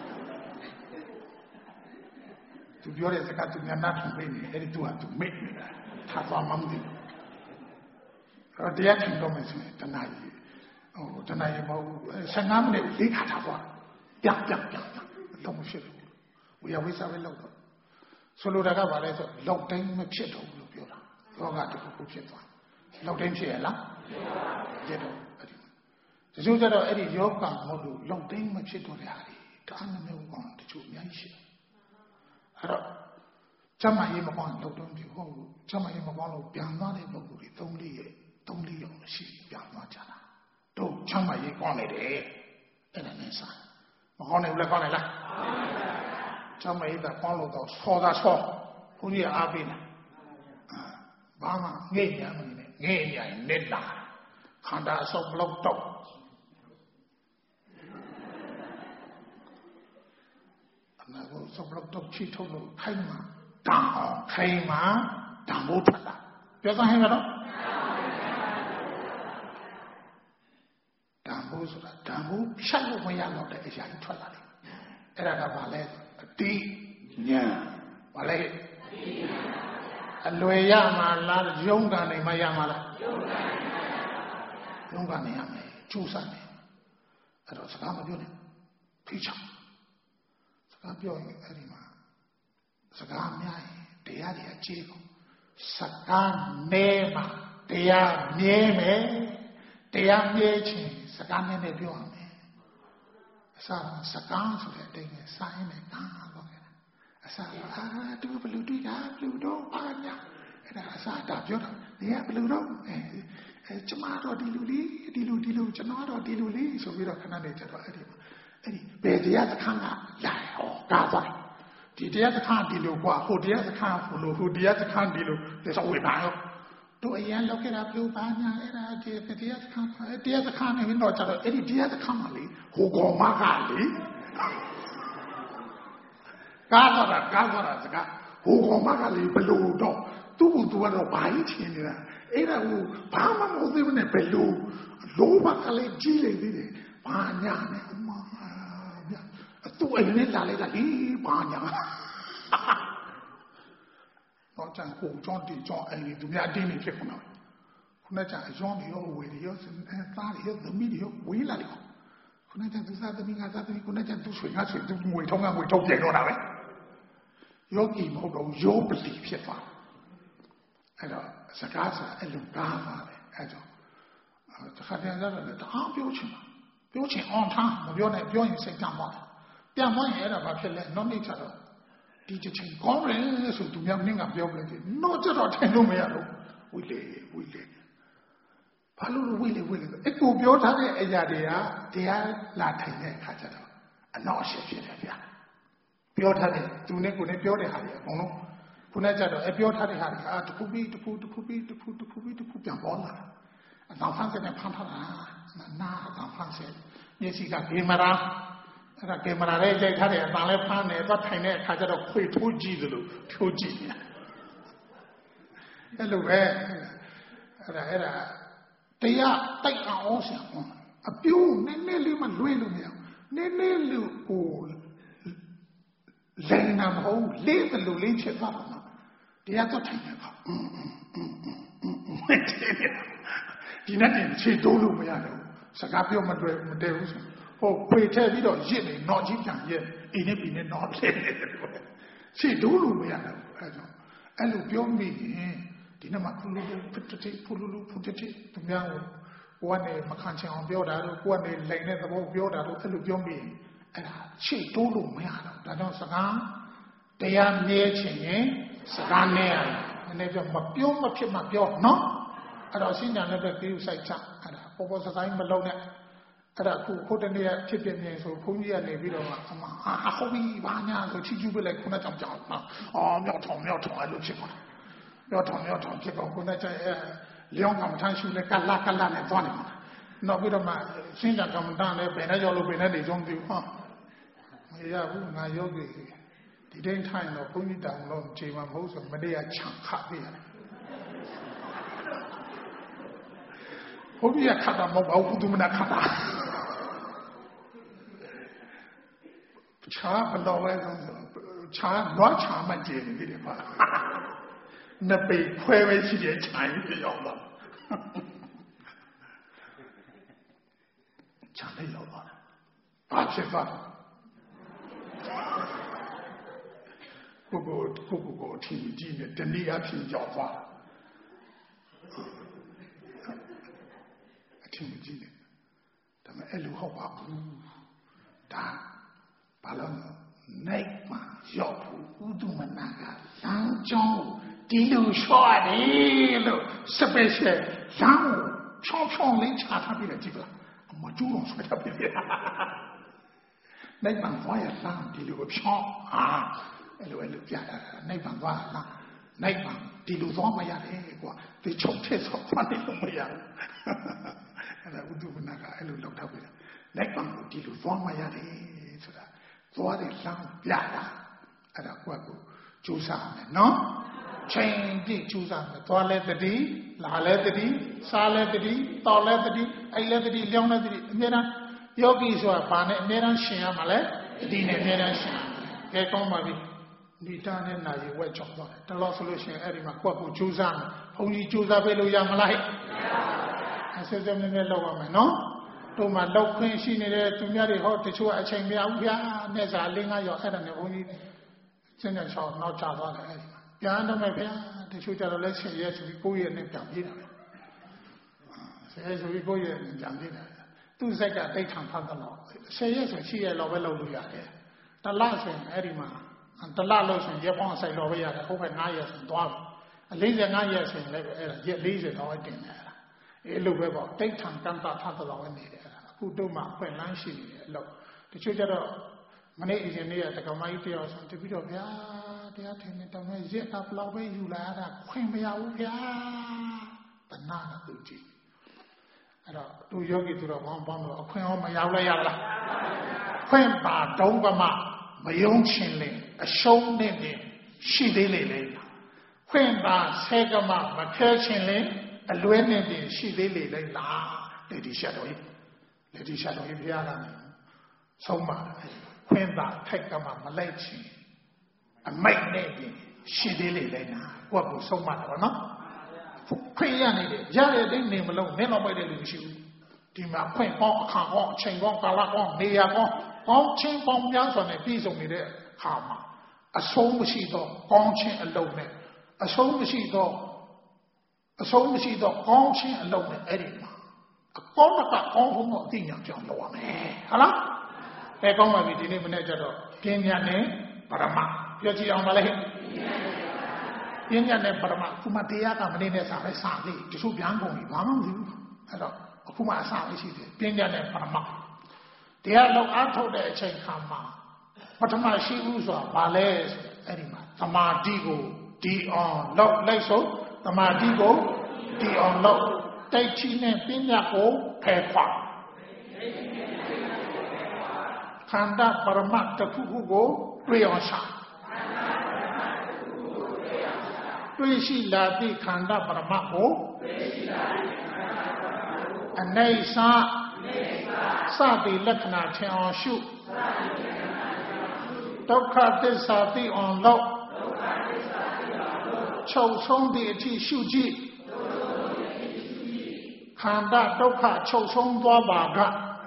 သူပြောတဲ့စကားသူများနားထောင်နေတယ်အဲ့ဒီသူကသူမိတ်နေတာထားသွားမှမသိဘူးအဲ့တရားထိုင်တော့မယ်ဆိုရင်တနိုင်ဟိုတနိုင်မဟုတ်15မိနစ်၄ခါထားသွားပြန်တော့မဖြစ်ဘူးဝေယဝိစာပဲလောက်တော့ဆိုလိုတာကဘာလဲဆိုလောက်တိုင်းမဖြစ်တော့ဘူးလို့ပြောတာယောဂတခုခုဖြစ်သွားလောက်တိုင်းဖြစ်ရလားဖြစ်တော့အဲ့ဒီတချို့ကျတော့အဲ့ဒီယောဂမဟုတ်လို့လောက်တိုင်းမဖြစ်တော့တဲ့ဟာတွေဒါမှမဟုတ်ကောတချို့အများကြီးရှိတယ်အဲ့တော့ကျမကြီးမကောင်းလောက်တော့ဒီဟုတ်ကျမကြီးမကောင်းလို့ပြန်သွားတဲ့ပုဂ္ဂိုလ်တွေ3 4ရောက်ရှိပြန်သွားကြတာတို့ကျမကြီးကောင်းနေတယ်အဲ့ဒါနဲ့စားမကောင်းနိုင်ဘူးလားကောင်းနိုင်လားကျမကြီးကကောင်းလို့တော့ဆောဘုန်းကြီးအားပေးတယ်ဘာမှငဲ့ညာမနေနဲ့ငဲ့ညာရင်လက်လာခန္ဓာအဆုပ်ဘလောက်တော့အနာကိုဆုပ်ဘလောက်တော့ချိထုတ်လို့ခိုင်းမှာတန်အောင်ခိုင်းမှာတန်ဖို့ထွက်လာပြောစမ်းဟဲ့ကတော့တန်ဖို့ဆိုတာတန်ဖို့ဖြတ်လို့မရတော့တဲ့အရာကြီးထွက်လာတယ်အဲ့ဒါကဘာလဲအတိညာဘာလဲအလွယ်ရမှာလားရုံးကန်နေမှရမှာလားရုံးကန်နေရမယ်ကျူးစားနေအဲ့တော့စကားမပြောနဲ့ဖိချောင်းစကားပြောရင်အဲ့ဒီမှာစကားများရင်တရားတွေအကျေကုန်စကားနဲမှာတရားမြဲမယ်တရားမြဲခြင်းစကားနဲ့လည်းပြောရမယ်အစားစကားဆိုတဲ့အတိုင်းနဲ့စာရင်းနဲ့ကားလို့ခဲ့တာအစားတူဘလူတွေ့တာဘလူတော့ဘာညာအဲ့ဒါအစားတာပြောတာနေကဘလူတော့ကျမတော့ဒီလူလေးဒီလူကျွန်တော်တော့ဒီလူလေးဆိုပြီးတော့ခဏနေကြတော့အဲ့ဒီဘယ်တရားသခန်းကလာဟောကားသွားဒီတရားသခန်းဒီလိုကွာဟိုတရားသခန်းဟိုလိုဟိုတရားသခန်းဒီလိုဒီဆိုဝေပါတော့တို့အရင်လောက်ခဲ့တာဘလို့ဘာညာအဲ့ဒါဒီတရားသခန်းနဲ့တော့ကျတော့အဲ့ဒီတရားသခန်းမှာလေဟိုကောင်မကလေကားသွားတာစကားဟိုကောင်မကလေဘလို့တော့သူ့ကတော့ဘာကြီးချင်းနေတာအဲ့ဒါကိုဘာမှမဟုတ်သေးဘူးနဲ့ဘလို့လိုဘကလေးကြီးလေသေးတယ်ဘာညာနဲ့အမသူ့အိမ်နဲ့လာလိုက်တာလေဘာညာတော့ကျန်ကိုကြောင်းတီကြောင်းအဲ့ဒီသူများအတင်းနေဖြစ်ကုန်တာခုနကအယောင်းတွေရောဝေတွေရောသားတွေရောသမီးတွေရောဝေးလာတယ်ခုနကသူစားသမီးငါသားသမီးခုနကသူဆွေငါဆွေသူငွေထုံးကငွေထုတ်ပြန်တော့တာပဲယောဂီမဟုတ်တော့ယောပလီဖြစ်သွားအဲ့တော့စကားဆိုတာအဲ့လိုကားပါပဲအဲ့တော့တခါတည်းကတော့တအားပြောချင်အောင်ထားမပြောနဲ့ပြောရင်စိတ်ကြမ်းသွားတယ်ပြန်သွားရင်အဲ့ဒါဘာဖြစ်လဲနောက်နေ့ကျတော့ဒီချိန်ကောင်းတယ်ဆိုသူများနင်းကပြောပြတယ်တော့ကျတော့ထိုင်လို့မရတော့ဝိလေဘာလို့ဝိလေအကိုပြောထားတဲ့အရာတွေကတရားလာထိုင်တဲ့အခါကျတော့အနောက်အရှက်ဖြစ်တယ်ဗျာပြောထားတဲ့သူနဲ့ကိုယ်နဲ့ပြောတဲ့ဟာတွေအကုန်လုံးခုနကကြတော့ပြောထားတဲ့ဟာတွေတခုပြီးတခုပြန်ပေါ်လာအနောက်ဖန်ဆယ်နဲ့ဖန်ထားတာနာအနောက်ဖန်ဆယ်မျက်စိကကင်မရာအဲ့ဒါကင်မရာလေးရိုက်ထားတဲ့အတန်လေးဖမ်းနေတော့ထိုင်တဲ့အခါကျတော့ခွေထိုးကြည့်သလိုထိုးကြည့်နေတာအဲ့လိုပဲအဲ့ဒါတရားတိုက်အောင်ဆရာအပြိုးနည်းနည်းလေးမှလွှဲလို့မရဘူးနည်းနည်းလေးကိုလိန်နာမဟုတ်လေးတယ်လို့လေးဖြစ်သွားတော့တရားတော့ထိုင်နေပါဒီနေ့တင်ခြေတိုးလို့မရတော့စကားပြောမတွေ့မတည့်ဘူးဆိုဟုတ်ပေထည့်ပြီးတော့ရစ်နေတော့ကြီးပြန်ရစ်အိနေပြီနဲ့တော့ဖြစ်နေတယ်ခြေတိုးလို့မရတော့အဲ့ကြောင့်အဲ့လိုပြောမိရင်ဒီနေ့မှဖူလူဖတ်တိဖူလူဖတ်တိသူများကိုကနေမခံချင်အောင်ပြောတာလို့ကိုကနေလိန်တဲ့သဘောပြောတာလို့အဲ့လိုပြောမိရင်အဲ့ဒါခြေတိုးလို့မရတော့ဒါကြောင့်စကားတရားမြဲချင်ရင်စကားနဲ့ရတယ်။နည်းပြောမပြောမဖြစ်မှပြောနော်။အဲ့တော့ရှင်းညာလည်းပဲပြေးဆိုင်ချအဲ့ဒါပေါ်ပေါ်စကိုင်းမလုံးနဲ့အဲ့ဒါခုတနေ့ဖြစ်ပြမြင်ဆိုဘုန်းကြီးကနေပြီးတော့အမဟုတ်ပြီဘာညာဆိုချီကျူးပြလိုက်ခုနကြောင်ကြောင်နော်။အော်မြောက်ထောင်အဲ့လိုဖြစ်သွားတယ်။မြောက်ထောင်ဖြစ်တော့ခုနကျလျောင်းကမ္မထမ်းရှူနဲ့ကလနဲ့သွားနေမှာ။နောက်ပြီးတော့မှရှင်းညာကမ္မထမ်းလည်းဘယ်နဲ့ရောက်လို့ဘယ်နဲ့နေကြုံပြီဟော။မရဘူးငါယောဂီဒီတိုင်းထိုင်တော့ဘုန်းကြီးတောင်လုံးချိန်မှာမဟုတ်ဆိုမတရားချံခတ်ပြရတယ်ဘုန်းကြီးကခတ်တာမဟုတ်ဘူးသူမနာခတ်တာချာဘလောပဲချာတော့ချာမှကျင်းနေတယ်ပါနှစ်ပေခွဲပဲရှိတဲ့ခြံကြီးပြောင်းသွားခြံလေးရောက်သွားတယ်ဘာဖြစ်သွားလဲကိုအထင်ကြီးနဲ့တနည်းအားဖြင့်ရောက်သွားအထင်ကြီးနဲ့ဒါပေမဲ့အဲ့လိုဟုတ်ပါဘူးဒါဘာလို့နိုင်မှာရောက်ဖို့ဥဒုမနာကလမ်းကြောင်းဒီလိုလျှော့ရတယ်လို့ special လမ်းကိုချောင်းလေးချထားပြီးတယ်ကြည့်လားအမကျူးအောင်ဆွဲထားပြီးတယ်နိုင်မှာသွားရလမ်းဒီလိုဖြောင်းအဲ့လိုပြတာနိုင်ပန်သွားလားနိုင်ပန်ဒီလိုသွားမရတယ်ကွာဒီချုပ်ထက်ဆောက်သွားတယ်လို့မရဘူးအဲ့ဒါဥဒုမနာကအဲ့လိုလောက်ထားပြီနိုင်ပန်ကိုဒီလိုသွားမရတယ်ဆိုတာသွားတယ်လမ်းပြတာအဲ့ဒါကိုကြိုးစားမယ်နော်ချိန်ပြည့်ကြိုးစားမယ်သွားလဲတတိလာလဲတတိစားလဲတတိတောက်လဲတတိအဲ့လဲတတိလျောင်းလဲတတိအများအားယောဂီဆိုတာဘာနဲ့အများအားရှင်ရမှာလဲတတိနဲ့အများအားရှင်ကဲကောင်းပါပြီဒီတာနဲ့နာရီဝက်ချောင်းသွားတယ်တလို့ဆိုလို့ရှိရင်အဲ့ဒီမှာကွက်ကိုကြိုးစားမယ်ဘုန်းကြီးကြိုးစားပေးလို့ရမလားအစစ်စစ်နဲ့လောက်ရမယ်နော်တို့မှလောက်ခွင့်ရှိနေတဲ့သူများတွေဟောတချို့အချိန်မရဘူးဗျာနဲ့စာ၄၅ရောက်အဲ့ဒါနဲ့ဘုန်းကြီးစဉ်းစားချောင်းနောက်ကျသွားတယ်အဲ့ဒီပြန်တော့မယ်ဗျာတချို့ကြတော့လက်ရှင်ရဲဆိုပြီးကိုယ့်ရဲ့နဲ့ပြန်ပြေးတာပဲဆဲဆိုပြီးကိုယ့်ရဲ့ပြန်ပြေးတာသူ့စိတ်ကတိတ်ခံဖတ်တော့ဆဲရဲဆိုရှိရလောက်ပဲလုပ်လို့ရတယ်တလားဆိုရင်အဲ့ဒီမှာတလလို့ဆိုရင်ရက်ပေါင်းဆိုင်တော့ပဲရတယ်ဟုတ်ပဲ9ရက်ဆိုသွားပြီ45ရက်ဆိုရင်လည်းအဲ့ဒါရက်40တော့တင်တယ်အဲ့လိုပဲပေါ့တိတ်ထန်တန်တာဖတ်တော့ပဲနေတယ်အခုတို့မှဖွင့်လန်းရှိနေတယ်အလုပ်တချို့ကျတော့မနေ့အရင်နေ့ကတက္ကမကြီးတယောက်ဆိုတပြီးတော့ဗျာတရားထင်နေတော့ရက်ကဘလောက်ပဲယူလာရတာခွင့်မရဘူးဗျာတနာကသူကြည့်အဲ့တော့သူယောဂီသူတော်ဘောင်းတော့အခွင့်ရောမရောက်လိုက်ရလားခွင့်ပါတုံးကမှမယုံချင်လေအရှုံးနဲ့တင်ရှိသေးလေလေခွင့်ပါဆဲကမမခဲချင်လေအလွဲနဲ့တင်ရှိသေးလေလေလားလက်ဒီရှာတော်ကြီးဘုရားကဆုံးပါခွင့်ပါထိုက်ကမမလိုက်ချင်အမိတ်နဲ့တင်ရှိသေးလေလေလားကိုယ့်ကိုဆုံးမတယ်ဗောနော်ခွင့်ရနေတယ်ရတဲ့တိတ်နေမလို့နင်းတော့ပိုက်တဲ့လူမရှိဘူးဒီမှာခွင့်ပေါင်းအခါပေါင်းအချိန်ပေါင်းကာလပေါင်းနေရာပေါင်းကောင်းချင်းပေါင်းများစွာနဲ့ပြည့်စုံနေတဲ့အခါမှာအဆုံးမရှိတော့ကောင်းချင်းအလုံးနဲ့အဆုံးမရှိတော့ကောင်းချင်းအလုံးနဲ့အဲ့ဒီမှာအကောင်းကကောင်းဆုံးတော့အသိဉာဏ်ကြောင့်လောက်ရမယ်ဟုတ်လားအဲကောင်းပါပြီဒီနေ့မနေ့ကျတော့ပညာနဲ့ပရမပြောကြည့်အောင်ပါလေပညာနဲ့ပရမခုမှတရားကမနေ့နဲ့စာပဲစာလေးတချို့ပြန်ကုန်ပြီဘာမှမသိဘူးအဲ့တော့အခုမှအစာပဲရှိတယ်ပညာနဲ့ပရမတရားလောက်အားထုတ်တဲ့အချိန်ခါမှာပထမရှိဥစွာဗာလဲဆိုအဲ့ဒီမှာသမာဓိကိုဒီအောင်လောက်လိုက်ဆုံးသမာဓိကိုဒီအောင်လောက်တိုက်ချီနဲ့ပညာကိုဖယ်ခွာခန္ဓာပရမတ်တစ်ခုခုကိုတွေ့အောင်ရှာတွေ့ရှိလာသည့်ခန္ဓာပရမတ်ကိုအနေစာစသည်လက္ခဏာထင်အောင်ရှုဒုက္ခသစ္စာသိအောင်လုပ်ချုပ်ဆုံးသည့်အထိရှုကြည့်ခန္ဓာဒုက္ခချုပ်ဆုံးသွားပါက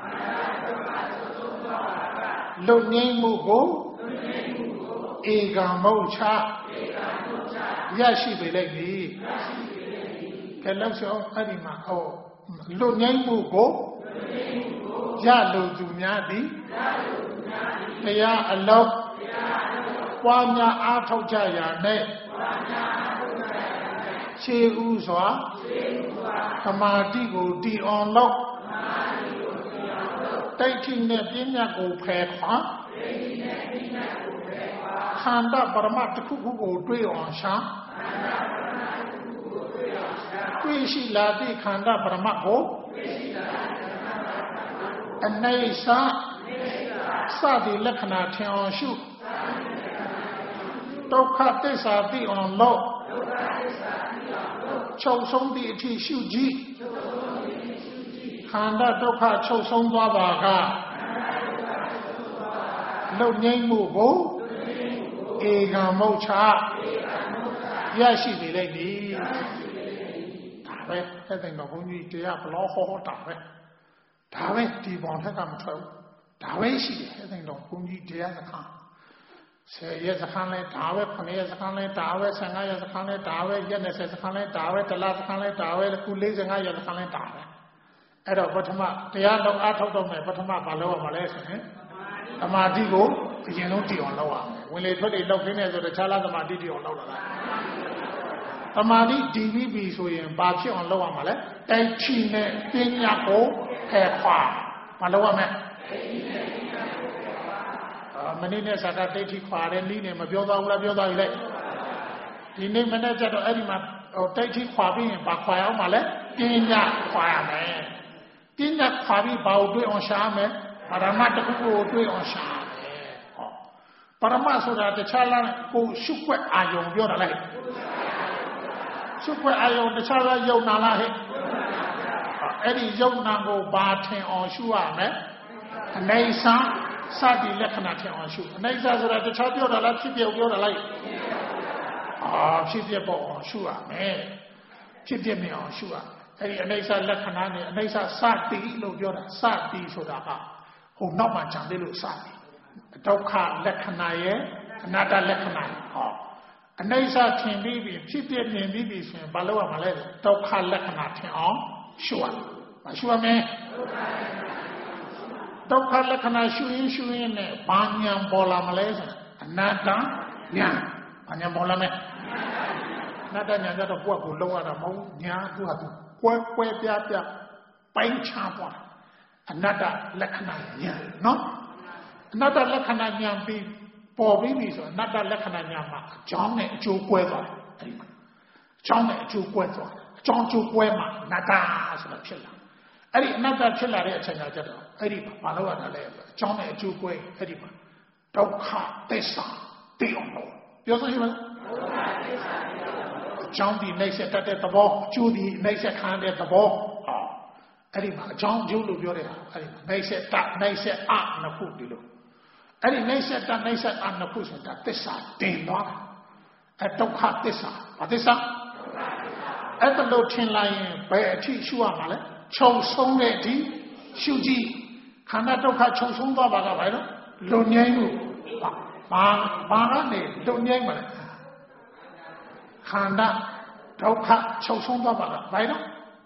လွတ်ငြိမ်းမှုကိုဧကံမုတ်ချရရှိပေလိုက်ပြီကဲလောက်ဆောင်အဲ့ဒီမှာဟောလွတ်ငြိမ်းမှုကိုရလိုသူများသည်တရားအလုံးပွားများအားထုတ်ကြရာနဲ့ခြေဥစွာသမာဓိကိုတည်အောင်လုပ်တိုက်ထိနဲ့ပညာကိုဖယ်ခွာခန္ဓာပရမတ်တစ်ခုခုကိုတွေ့အောင်ရှာတွေ့ရှိလာသည့်ခန္ဓာပရမတ်ကိုအနေစာစသည်လက္ခဏာထင်အောင်ရှုဒုက္ခသစ္စာသိအောင်လုပ်ချုပ်ဆုံးသည့်အထိရှုကြည့်ခန္ဓာဒုက္ခချုပ်ဆုံးသွားပါကလွတ်ငြိမ်းမှုကိုဧကံမုတ်ချရရှိပေလိုက်ပြီဒါပဲအဲ့ဒါတော့ဘုန်းကြီးတရားဘလို့ဟောတာပဲဒါပဲဒီဘောင်ထက်ကမထွက်ဘူးဒါပဲရှိတယ်အဲ့ဒါတော့ဘုန်းကြီးတရားစခန်း10ရက်စခန်းလဲဒါပဲ9ရက်စခန်းလဲဒါပဲ15ရက်စခန်းလဲဒါပဲရက်20စခန်းလဲဒါပဲတလစခန်းလဲဒါပဲခု45ရက်စခန်းလဲဒါပဲအဲ့တော့ပထမတရားတော်အားထုတ်တော့မယ်ပထမဘာလုပ်ရမှာလဲဆိုရင်သမာဓိကိုအရင်ဆုံးတည်အောင်လုပ်ရမယ်ဝင်လေထွက်လေလောက်ခင်းနေဆိုတော့ခြားလားသမာဓိတည်အောင်လုပ်လာလားသမာဓိတည်ပြီးပြီဆိုရင်ဘာဖြစ်အောင်လုပ်ရမှာလဲတိုက်ချီနဲ့ပညာကိုဖယ်ခွာမလုပ်ရမယ်မနေ့နဲ့စာကတိတ်ထိခွာတယ်နီးနေမပြောသွားဘူးလားပြောသွားပြီလေဒီနေ့မနေ့ကျတော့အဲ့ဒီမှာတိတ်ထိခွာပြီးရင်ဘာခွာရအောင်မလဲပညာခွာရမယ်ပညာခွာပြီးဘာကိုတွေ့အောင်ရှာမယ်ပရမတ်တစ်ခုကိုတွေ့အောင်ရှာမယ်ဟောပရမတ်ဆိုတာတခြားလားကိုရှုွက်အာယုံပြောတာလေရှုွက်အာယုံတခြားလားယုံနာလားဟဲ့အဲ့ဒီယုံနာကိုဘာထင်အောင်ရှုရမယ်အနေစာစသည်လက္ခဏာထင်အောင်ရှုအနေစာဆိုတာတခြားပြောတာလားဖြစ်ပြပြောတာလားဖြစ်ပြပေါ့အောင်ရှုရမယ်ဖြစ်ပြမြင်အောင်ရှုရအဲ့ဒီအနေစာလက္ခဏာနဲ့အနေစာစသည်လို့ပြောတာစသည်ဆိုတာကဟိုနောက်မှကြံသေးလို့စသည်ဒုက္ခလက္ခဏာရဲ့အနတ္တလက္ခဏာဟောအနေစာထင်ပြီးပြီဖြစ်ပြမြင်ပြီးပြီဆိုရင်ဘာလို့ရမလဲဒုက္ခလက္ခဏာထင်အောင်ရှုရရှုရမယ်ဒုက္ခလက္ခဏာရှုရင်နဲ့ဘာညာပေါ်လာမလဲဆိုအနတ္တညာဘာညာပေါ်လာမလဲအနတ္တညာကတော့ကိုယ့်ကိုလုံးရတာမဟုတ်ညာသူကကွဲပြားပိုင်းခြားသွားအနတ္တလက္ခဏာညာနော်အနတ္တလက္ခဏာညာပြီးပေါ်ပြီးပြီဆိုအနတ္တလက္ခဏာညာမှာအကြောင်းနဲ့အကျိုးကွဲသွားတယ်အဲ့ဒီမှာအကြောင်းနဲ့အကျိုးကွဲသွားတယ်အကြောင်းအကျိုးကွဲမှာအနတ္တဆိုတာဖြစ်လာအဲ့ဒီအနတ္တဖြစ်လာတဲ့အချိန်ကကျတော့အဲ့ဒီဘာလို့ရတာလဲအကြောင်းနဲ့အကျိုးကွဲအဲ့ဒီမှာဒုက္ခသစ္စာသိအောင်လို့ပြောစမ်းရှိမလားအကြောင်းဒီနှိမ့်ဆက်တတ်တဲ့သဘောအကျိုးဒီနှိမ့်ဆက်ခံတဲ့သဘောအဲ့ဒီမှာအကြောင်းကျိုးလို့ပြောတဲ့ဟာအဲ့ဒီနှိမ့်ဆက်တနှိမ့်ဆက်အနှစ်ခုဒီလိုအဲ့ဒီနှိမ့်ဆက်တနှိမ့်ဆက်အနှစ်ခုဆိုတာသစ္စာတင်သွားတာအဲ့ဒုက္ခသစ္စာဘာသစ္စာအဲ့ဒါလို့ထင်လိုက်ရင်ဘယ်အထိရှုရမှာလဲခြုံဆုံးတဲ့အထိရှုကြည့်ခန္ဓာဒုက္ခခြုံဆုံးသွားပါကဘာလဲလွန်ငြိမ်းမှုဘာကနေလွန်ငြိမ်းမလဲခန္ဓာဒုက္ခခြုံဆုံးသွားပါကဘာလဲ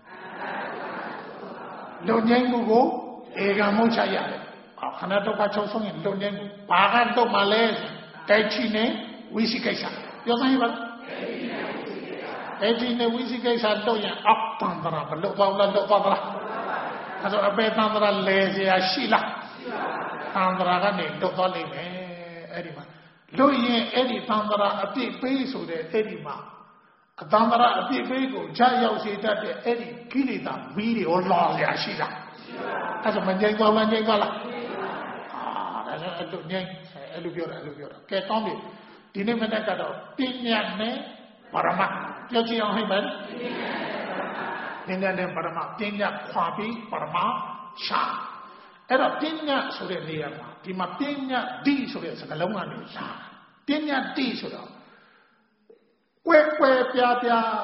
လွန်ငြိမ်းမှုကိုဧကံမုတ်ချရတယ်ခန္ဓာဒုက္ခခြုံဆုံးရင်လွန်ငြိမ်းမှုဘာကတော့မှလဲတိုက်ချီနဲ့ဝိသိကိစ္စပြောစမ်းရပါအဲ့ဒီနဲ့ဝိသိကိစ္စတော့ရင်အောက်တန်တရာမလွတ်သွားလားလွတ်သွားလားအဲ့တော့အပေတန်တရာလဲเสียရှိလားသံဃာကနေလွတ်သွားလိမ့်မယ်အဲ့ဒီမှာလွတ်ရင်အဲ့ဒီသံဃာအပြစ်ပေးဆိုတဲ့အဲ့ဒီမှာအသံဃာအပြစ်ပေးကိုဈာရောက်စေတတ်တဲ့အဲ့ဒီကိလေသာမီးတွေဟောလောင်ရရှိတာအဲ့ဒါမငြိမ်သွားလားငြိမ်သွားလားဒါဆိုအဲ့လိုငြိမ်အဲ့လိုပြောတာကဲကောင်းပြီဒီနေ့မနေ့ကတော့ပညာနဲ့ပရမတ်ပြောကြည့်အောင်ဟဲ့မယ်ပညာနဲ့ပရမတ်ပညာခွာပြီးပရမတ်ရှာအဲ့တော့ပညာဆိုတဲ့နေရာမှာဒီမှာပညာတိဆိုတဲ့စကားလုံးကနေလာပညာတိဆိုတော့ကွယ်ပြားပြား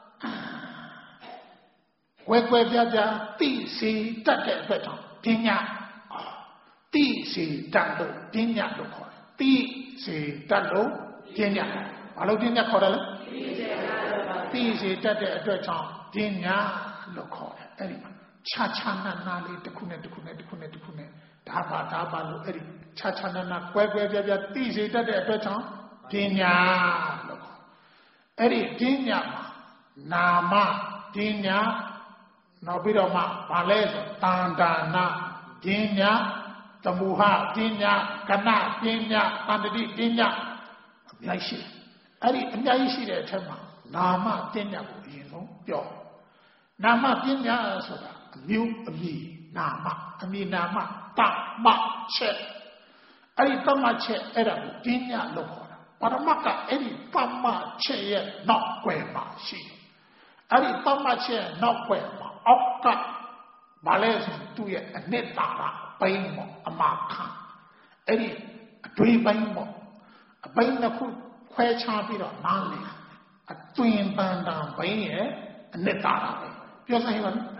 သိစေတတ်တဲ့အတွက်ကြောင့်ပညာသိစေတတ်လို့ပညာလို့ခေါ်တယ်သိစေတတ်လို့ပညာဘာလို့ပညာခေါ်တယ်လဲသိစေတတ်တဲ့အတွက်ကြောင့်ပညာလို့ခေါ်တယ်အဲ့ဒီမှာခြားနာလေးတစ်ခုနဲ့ဒါပါလို့အဲ့ဒီခြားနာကွဲပြားသိစေတတ်တဲ့အတွက်ကြောင့်ပညာလို့ခေါ်အဲ့ဒီပညာမှာနာမပညာနောက်ပြီးတော့မှဘာလဲဆိုတန်တာနာပညာသမုဟပညာကဏပညာတန်တတိပညာအများကြီးရှိတယ်အဲ့ဒီအများကြီးရှိတဲ့အထက်မှာနာမပညာကိုအရင်ဆုံးပြောနာမပညာဆိုတာအမျိုးအမည်နာမအမည်နာမတမချက်အဲ့ဒီတမချက်အဲ့ဒါကိုပညာလို့ခေါ်တာပရမတ်ကအဲ့ဒီတမချက်ရဲ့နောက်ွယ်မှာရှိတယ်အဲ့ဒီတမချက်နောက်ွယ်မှာအောက်ကဘာလဲဆိုသူ့ရဲ့အနှစ်သာရပိုင်းပေါ့အမှားခံအဲ့ဒီအတွေးပိုင်းပေါ့အပိုင်းတစ်ခုခွဲခြားပြီးတော့နားလည်အတွင်ပန်တာပိုင်းရဲ့အနှစ်သာရပဲပြောစမ်းပါဦး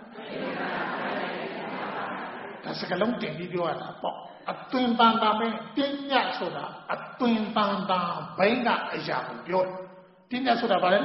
ဒါစကလုံးတင်ပြီးပြောရတာပေါ့အတွင်ပန်တာပိုင်းပညာဆိုတာအတွင်ပန်တာဘိန်းကအရာကိုပြောတယ်ပညာဆိုတာဘာလဲ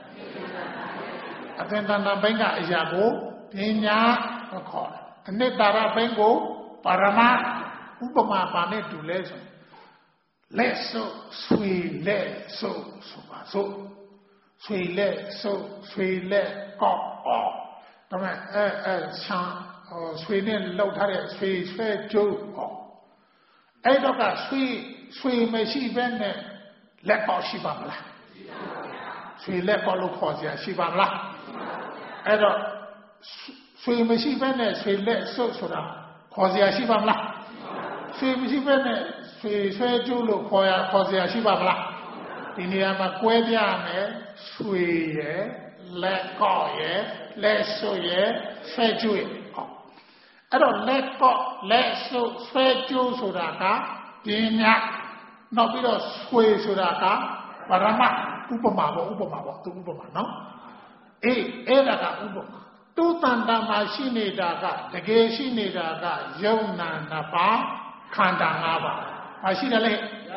အတွင်ပန်တာဘိန်းကအရာကိုပညာလို့ခေါ်တယ်အနှစ်သာရဘိန်းကိုပရမတ်ဥပမာပါနဲ့တူလဲဆိုလက်ဆိုဆွေလက်ဆိုပါဆိုဆွေလက်ဆိုဆွေလက်ကောက်အော်ဒါမဲ့ချမ်းဆွေနဲ့လောက်ထားတဲ့ဆွေဆွဲကျိုးဟောအဲ့တော့ကဆွေမရှိဘဲနဲ့လက်ကောက်ရှိပါမလားဆွေလက်ကောက်လို့ခေါ်စရာရှိပါမလားအဲ့တော့ဆွေမရှိဘဲနဲ့ဆွေလက်ဆုပ်ဆိုတာခေါ်စရာရှိပါမလားဆွေမရှိဘဲနဲ့ဆွေဆွဲကျိုးလို့ခေါ်စရာရှိပါမလားဒီနေရာမှာကွဲပြားမယ်ဆွေရယ်လက်ကောက်ရယ်လက်ဆုပ်ရယ်ဆွဲကျိုးရယ်အဲ့တော့လက်ကောက်လက်ဆုပ်ဆွဲကျိုးဆိုတာကပညာနောက်ပြီးတော့ဆွေဆိုတာကပရမတ်ဥပမာပေါ့သူဥပမာနော်အဲ့ဒါကဥပမာတူတန်တာမှာရှိနေတာကတကယ်ရှိနေတာကယုံနာနှစ်ပါးခန္ဓာ၅ပါးမရှိတယ်လေ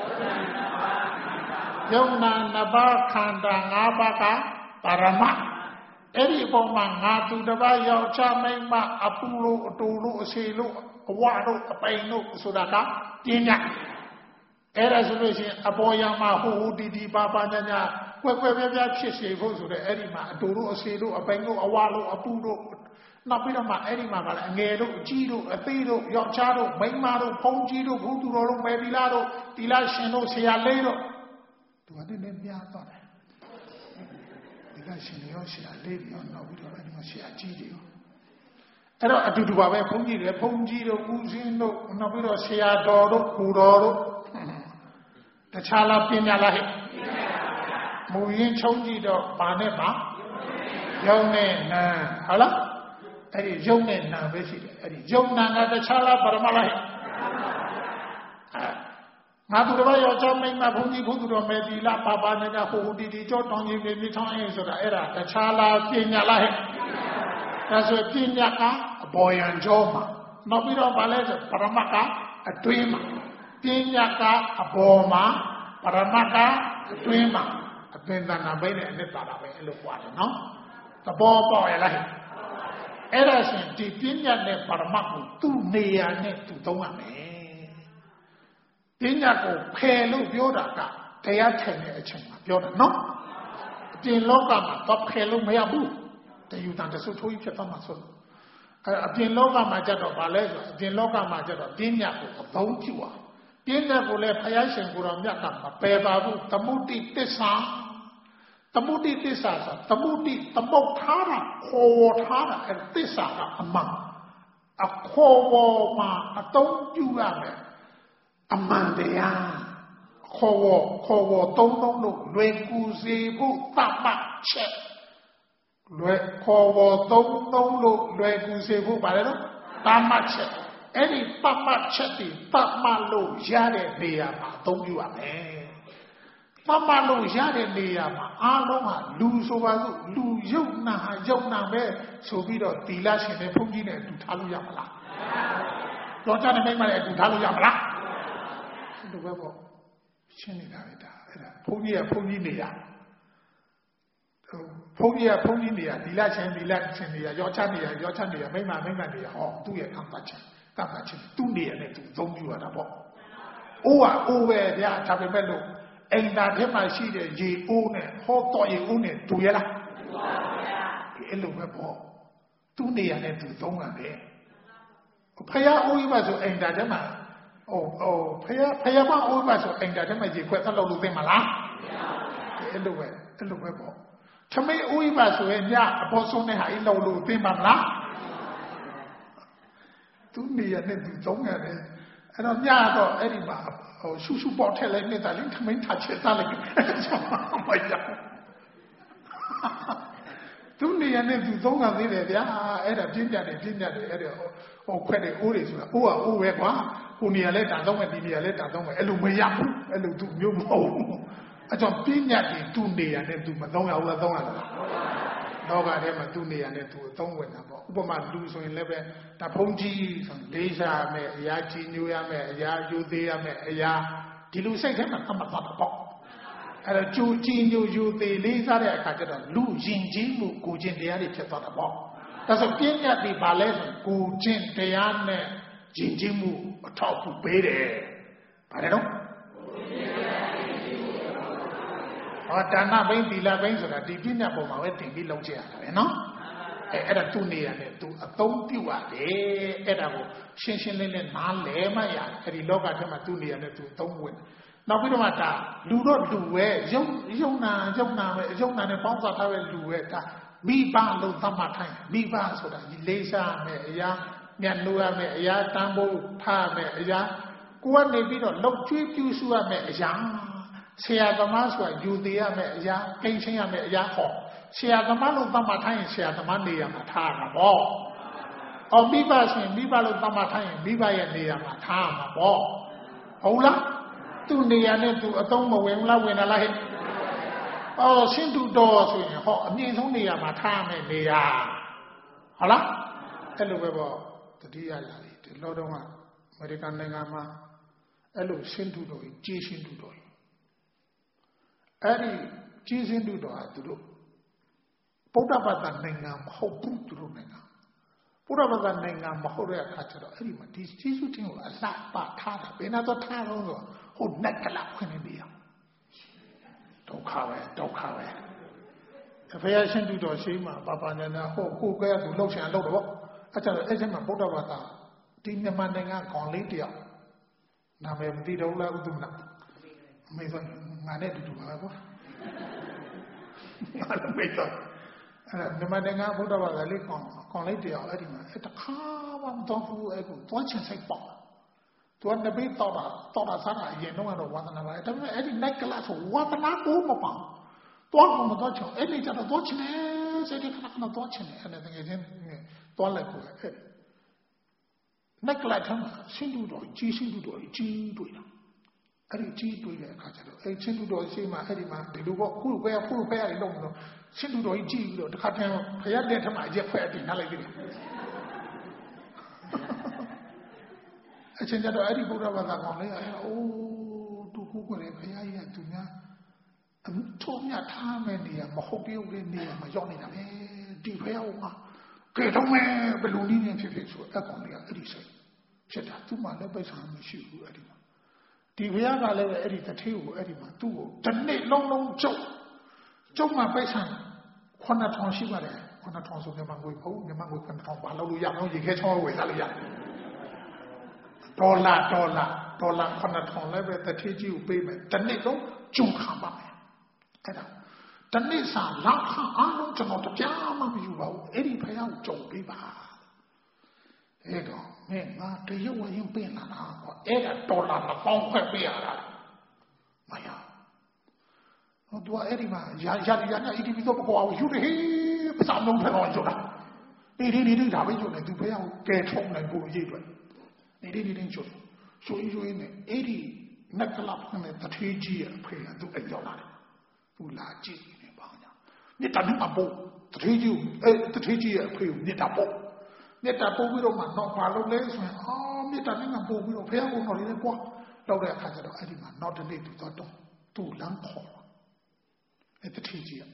ယုံနာနှစ်ပါးခန္ဓာ၅ပါးကပရမတ်အဲ့ဒီပုံမှာငါသူတစ်ပါးယောက်ျားမိန်းမအပူလို့အတူလို့အစီလို့အဝတို့အပိန်တို့ဆိုတာကပညာအဲ့ဒါဆိုလို့ရှိရင်အပေါ်ယံမှာဟိုတီပါညာကွက်ပြားဖြစ်စေဖို့ဆိုတဲ့အဲ့ဒီမှာအတူတို့အစီတို့အပိန်တို့အဝတို့အပူတို့နောက်ပြီးတော့မှအဲ့ဒီမှာကလည်းအငယ်တို့အကြီးတို့အသေးတို့ယောက်ျားတို့မိန်းမတို့ဖုန်းကြီးတို့ဘုသူတော်တို့မေဒီလာတို့တီလာရှင်တို့ဆရာလေးတို့သူကတည်းကများသွားတယ်တီလာရှင်ရောဆရာလေးရောနောက်ပြီးတော့အဲ့ဒီမှာဆရာကြီးတွေရောအဲ့တော့အတူတူပါပဲဘုန်းကြီးတွေဘုန်းကြီးတို့ဦးစင်းတို့နောက်ပြီးတော့ဆရာတော်တို့ကိုတော်တို့တခြားလားပညာလားဟဲ့မူရင်းချုံးကြည့်တော့ပါနဲ့ပါယုံနဲ့နာဟုတ်လားအဲ့ဒီယုံနဲ့နာပဲရှိတယ်အဲ့ဒီယုံနာကတခြားလားပရမတ်လားဟဲ့ငါသူတစ်ပါးယောက်ျားမိန်းမဘုန်းကြီးဘုသူတော်မယ်ဒီလာပါနေတာဟိုတီကြောတောင်းကြီးမြေမြေချောင်းအင်းဆိုတာအဲ့ဒါတခြားလားပညာလားဟဲ့ဒါဆိုပညာကအပေါ်ယံကြောမှာနောက်ပြီးတော့ဗာလဲဆိုပရမတ်ကအတွင်းမှာပညာကအပေါ်မှာပရမတ်ကအတွင်းမှာအပင်တဏ္ဍဘိနဲ့အနှစ်သာရပဲအဲ့လိုပွားတယ်နော်သဘောပေါက်ရလားအဲ့ဒါဆိုရင်ဒီပညာနဲ့ပရမတ်ကိုသူ့နေရာနဲ့သူသုံးရမယ်ပညာကိုဖယ်လို့ပြောတာကတရားထိုင်တဲ့အချိန်မှာပြောတာနော်အပြင်လောကမှာတော့ဖယ်လို့မရဘူးတယူတန်တဆုထိုးကြီးဖြစ်သွားမှာဆိုအပြင်လောကမှာကြတော့ဗာလဲဆိုအပြင်လောကမှာကြတော့ပညာကိုအသုံးပြုပါပညာကိုလည်းဘုရားရှင်ကိုယ်တော်မြတ်ကမပယ်ပါဘူးသမုဒိသစ္စာသမုဒိသစ္စာဆိုသမုဒိသမုတ်ထားတာခေါ်ဝေါ်ထားတာအဲသစ္စာကအမှန်အခေါ်ဝေါ်မှာအသုံးပြုရမယ်အမှန်တရားခေါ်ဝေါ်သုံးလုံးလို့လွယ်ကူစေဖို့တတ်မှတ်ချက်လွယ်ခေါ်ဝေါ်သုံးလုံးလို့လွယ်ကူစေဖို့ပါလေနော်တတ်မှတ်ချက်အဲ့ဒီတတ်မှတ်ချက်ဒီတတ်မှတ်လို့ရတဲ့နေရာမှာအသုံးပြုရမယ်တတ်မှတ်လို့ရတဲ့နေရာမှာအားလုံးဟာလူဆိုပါစို့လူယုတ်နာဟာယုတ်နာပဲဆိုပြီးတော့သီလရှင်တဲ့ဘုန်းကြီးနဲ့အတူထားလို့ရမလားတော့ကြတဲ့မိမနဲ့အတူထားလို့ရမလားဒီဘက်ပေါ့ရှင်းနေတာလေဒါအဲ့ဒါဘုန်းကြီးကဘုန်းကြီးနေရဘုန်းကြီးကဘုန်းကြီးနေရသီလရှင်နေရရောချနေရမိမနေရဟောသူ့ရဲ့ကံပတ်ချက်သူ့နေရနဲ့သူသုံးပြရတာပေါ့အိုးကအိုးပဲဗျာဒါပေမဲ့လို့အိမ်သာထဲမှာရှိတဲ့ရေအိုးနဲ့ဟောတော်ရေအိုးနဲ့တူရလားတူပါဗျာအဲ့လိုပဲပေါ့သူ့နေရနဲ့သူသုံးရတယ်ဖယားအိုးကြီးပါဆိုအိမ်သာထဲမှာဖယားမအိုးပါဆိုအိမ်သာထဲမှာရေခွက်သလောက်လို့သိမလားအဲ့လိုပဲပေါ့ထမေးအိုးကြီးပါဆိုရင်ညအပေါ်ဆုံးနဲ့ဟာအဲ့လောက်လို့သိမှာမလားသူ့နေရနဲ့သူသုံးရတယ်အဲ့တော့ညတော့အဲ့ဒီမှာရှုပေါ်ထက်လိုက်နေတာလေထမင်းထားချက်သားလိုက်မရသူနေရနဲ့သူသုံးရသေးတယ်ဗျာအဲ့ဒါပြင်းပြတယ်အဲ့ဒါခွက်တယ်အိုးတွေဆိုတာအိုးကအိုးပဲကွာဟိုနေရာလဲတာသုံးမယ်ဒီနေရာလဲတာသုံးမယ်အဲ့လိုမရဘူးအဲ့လိုသူမျိုးမဟုတ်ဘူးအဲ့ကြောင့်ပြင်းညတ်တွေသူနေရနဲ့သူမသုံးရဘူးလားသုံးရလားလောကထဲမှာသူနေရနဲ့သူအသုံးဝင်တာပေါ့ဥပမာလူဆိုရင်လည်းပဲတဖုံးကြီးဆိုလေးစားရမယ်အရာကြီးညိုရမယ်အရာယူသေးရမယ်အရာဒီလူစိတ်ထဲမှာသတ်မှတ်တာပေါ့အဲ့တော့ကြိုကြီးညိုယူသေးလေးစားတဲ့အခါကျတော့လူရင်ကြီးမှုကိုကျင့်တရားတွေဖြစ်သွားတာပေါ့ဒါဆိုပြင်းညတ်တွေပါလဲဆိုကိုကျင့်တရားနဲ့ရင်ကြီးမှုအထောက်အကူပေးတယ်ဗါတယ်နော်ဒါနဘိန်းသီလဘိန်းဆိုတာဒီပြည့်ညတ်ပုံမှာပဲတင်ပြီးလုံးချရတာပဲနော်အဲ့ဒါသူ့နေရတယ်သူအသုံးပြုရတယ်အဲ့ဒါကိုရှင်းလင်းနားလဲမှရအဲ့ဒီလောကထဲမှာသူ့နေရတယ်သူအသုံးဝင်နောက်ပြီးတော့မှဒါလူတော့လူပဲယုံနာပဲယုံနာနဲ့ပေါင်းစားထားတဲ့လူပဲဒါမိဘလို့သတ်မှတ်ထိုင်မိဘဆိုတာလေးစားမယ်အရာမြတ်လို့ရမယ်အရာတန်ဖိုးထားမယ်အရာကိုယ်ကနေပြီးတော့လှုပ်ကျွေးပြုစုရမယ်အရာဆရာသမားဆိုတာယူသေးရမယ်အရာကိန်းချင်းရမယ်အရာဟောဆရာသမားလို့သတ်မှတ်ထားရင်ဆရာသမားနေရာမှာထားတာပေါ့မိဘရှင်မိဘလို့သတ်မှတ်ထားရင်မိဘရဲ့နေရာမှာထားမှာပေါ့ဟုတ်လားသူ့နေရာနဲ့သူအသုံးမဝင်လားဝင်လားဟဲ့ရှင်းတူတော်ဆိုရင်အမြင့်ဆုံးနေရာမှာထားမယ်နေရာဟုတ်လားအဲ့လိုပဲပေါ့တတိယရာလေးဒီလောတော့ကအမေရိကန်နိုင်ငံမှာအဲ့လိုရှင်းတူတော်ကြီးရှင်းတူတော်အဲ့ဒီကြီးရှင်းတူတော်ဟာသူတို့ဗုဒ္ဓဘာသာနိုင်ငံမဟုတ်ဘူးသူတို့နိုင်ငံဗုဒ္ဓဘာသာနိုင်ငံမဟုတ်တဲ့အခါကျတော့အဲ့ဒီမှာဒီကြီးစုတင်ကိုအလှပထားတာဘယ်နာတော့ထားတော့ဆိုဟုတ်နက်ကလာခွင့်နေရဒုက္ခပဲဘုရားရှင်တူတော်ရှိမှပါညာနာကိုကဲသူလှုပ်ရှားလှုပ်တော့အဲ့ကျတော့အဲ့ဒီမှာဗုဒ္ဓဘာသာဒီမြန်မာနိုင်ငံကောင်လေးတယောက်နာမည်မသိတော့လားဥဒ္ဓမနာမေးတော့ငါနဲ့တူပါပေါ့ငါလည်းမေးတော့အဲ့မြန်မာနိုင်ငံဗုဒ္ဓဘာသာလေးကောင်လေးတယောက်အဲ့ဒီမှာတခါမှမတော်ဘူးအဲ့ကိုသွားချင်စိတ်ပေါ့သူကတပိတ်တော့တာစားတာအရင်တော့ဝါသနာပါဒါပေမဲ့အဲ့ဒီ night class ဆိုဝါသနာကိုမပေါ့တော့မတော့ချောအဲ့ဒီကျတော့တော့ချင်တယ်စိတ်ကခဏတော့ချင်တယ်အဲ့ဒါတကယ်ချင်းတော့လိုက်ကိုအဲ့ night class ထမ်းရှင်းတူတော့ကြီးတွေ့တာအဲ့ဒီကြီးတွေ့တဲ့အခါကျတော့အဲ့ရှင်းတူတော်ရှိမှအဲ့ဒီမှာဒီလိုပေါ့ခုပဲရတယ်လို့မလို့ရှင်းတူတော်ကြီးပြီးတော့တစ်ခါတည်းဖယားတဲ့ထမအရက်ဖွဲ့အပြင်ထားလိုက်ပြီအချင်းကြတော့အဲ့ဒီဗုဒ္ဓဘာသာကောင်လေးသူကိုကိုလည်းဖယားကြီးကသူများထုံးမြထားမယ်နေရမဟုတ်ပြုတ်တဲ့နေရမရောက်နေတာပဲဒီဖယားကကဲတော့မဲဘလူနည်းနဲ့ဖြစ်ဆိုအကောင်လေးကအဲ့ဒီစိတ်ဖြစ်တာသူ့မှာလည်းပိတ်ဆံမရှိဘူးအဲ့ဒီမှာဒီဘုရားကလည်းအဲ့ဒီတထေးကိုအဲ့ဒီမှာသူ့ကိုတစ်နေ့လုံးကျုပ်မှပိတ်ဆံ9000ရှိပါတယ်နာထောင်ဆိုမြန်မာငွေပေါ့မြန်မာငွေခဏထောင်ဘာလို့ရအောင်ရေခဲချောင်းဝယ်စားလို့ရဒေါ်လာခဏထောင်လည်းပဲတထေးကြီးကိုပေးမယ်တစ်နှစ်လုံးကျုံခံပါမယ်အဲ့ဒါတနေ့စာလောက်ခအားလုံးကျွန်တော်တရားမှမယူပါဘူးအဲ့ဒီဖယားကိုကြုံပေးပါအဲ့တော့မင်းငါတရုတ်ဝရင်ပြင်လာတာကွာအဲ့ဒါဒေါ်လာ1000ခွဲပေးရတာမရဟိုတော့အဲ့ဒီမှာရာအီတီဗီတော့ပေါ်အောင်ယူနေပစံလုံးထဲတော့ယူတာနေဒါပဲယူနေသူဖယားကိုကဲထုံးနိုင်ဖို့ရေးအတွက်နေယူရင်းနဲ့အဲ့ဒီနက်ကလပ်နဲ့တထေးကြီးရဲ့အဖေကသူ့အိမ်ရောက်လာတယ်သူလာကြည့်နေပါညာမြစ်တာနဲ့အပို့တထေးကြီးရဲ့အဖေကိုမြစ်တာပို့ပြီးတော့မှတော့ဘာလို့လဲဆိုရင်မြစ်တာနဲ့ပို့ပြီးတော့ဖះကိုတော့လေးကွာတော့တဲ့အခါကျတော့အဲ့ဒီမှာနောက်တစ်နေ့သူတော့သူ့လမ်းခေါ်အဲ့တထေးကြီးက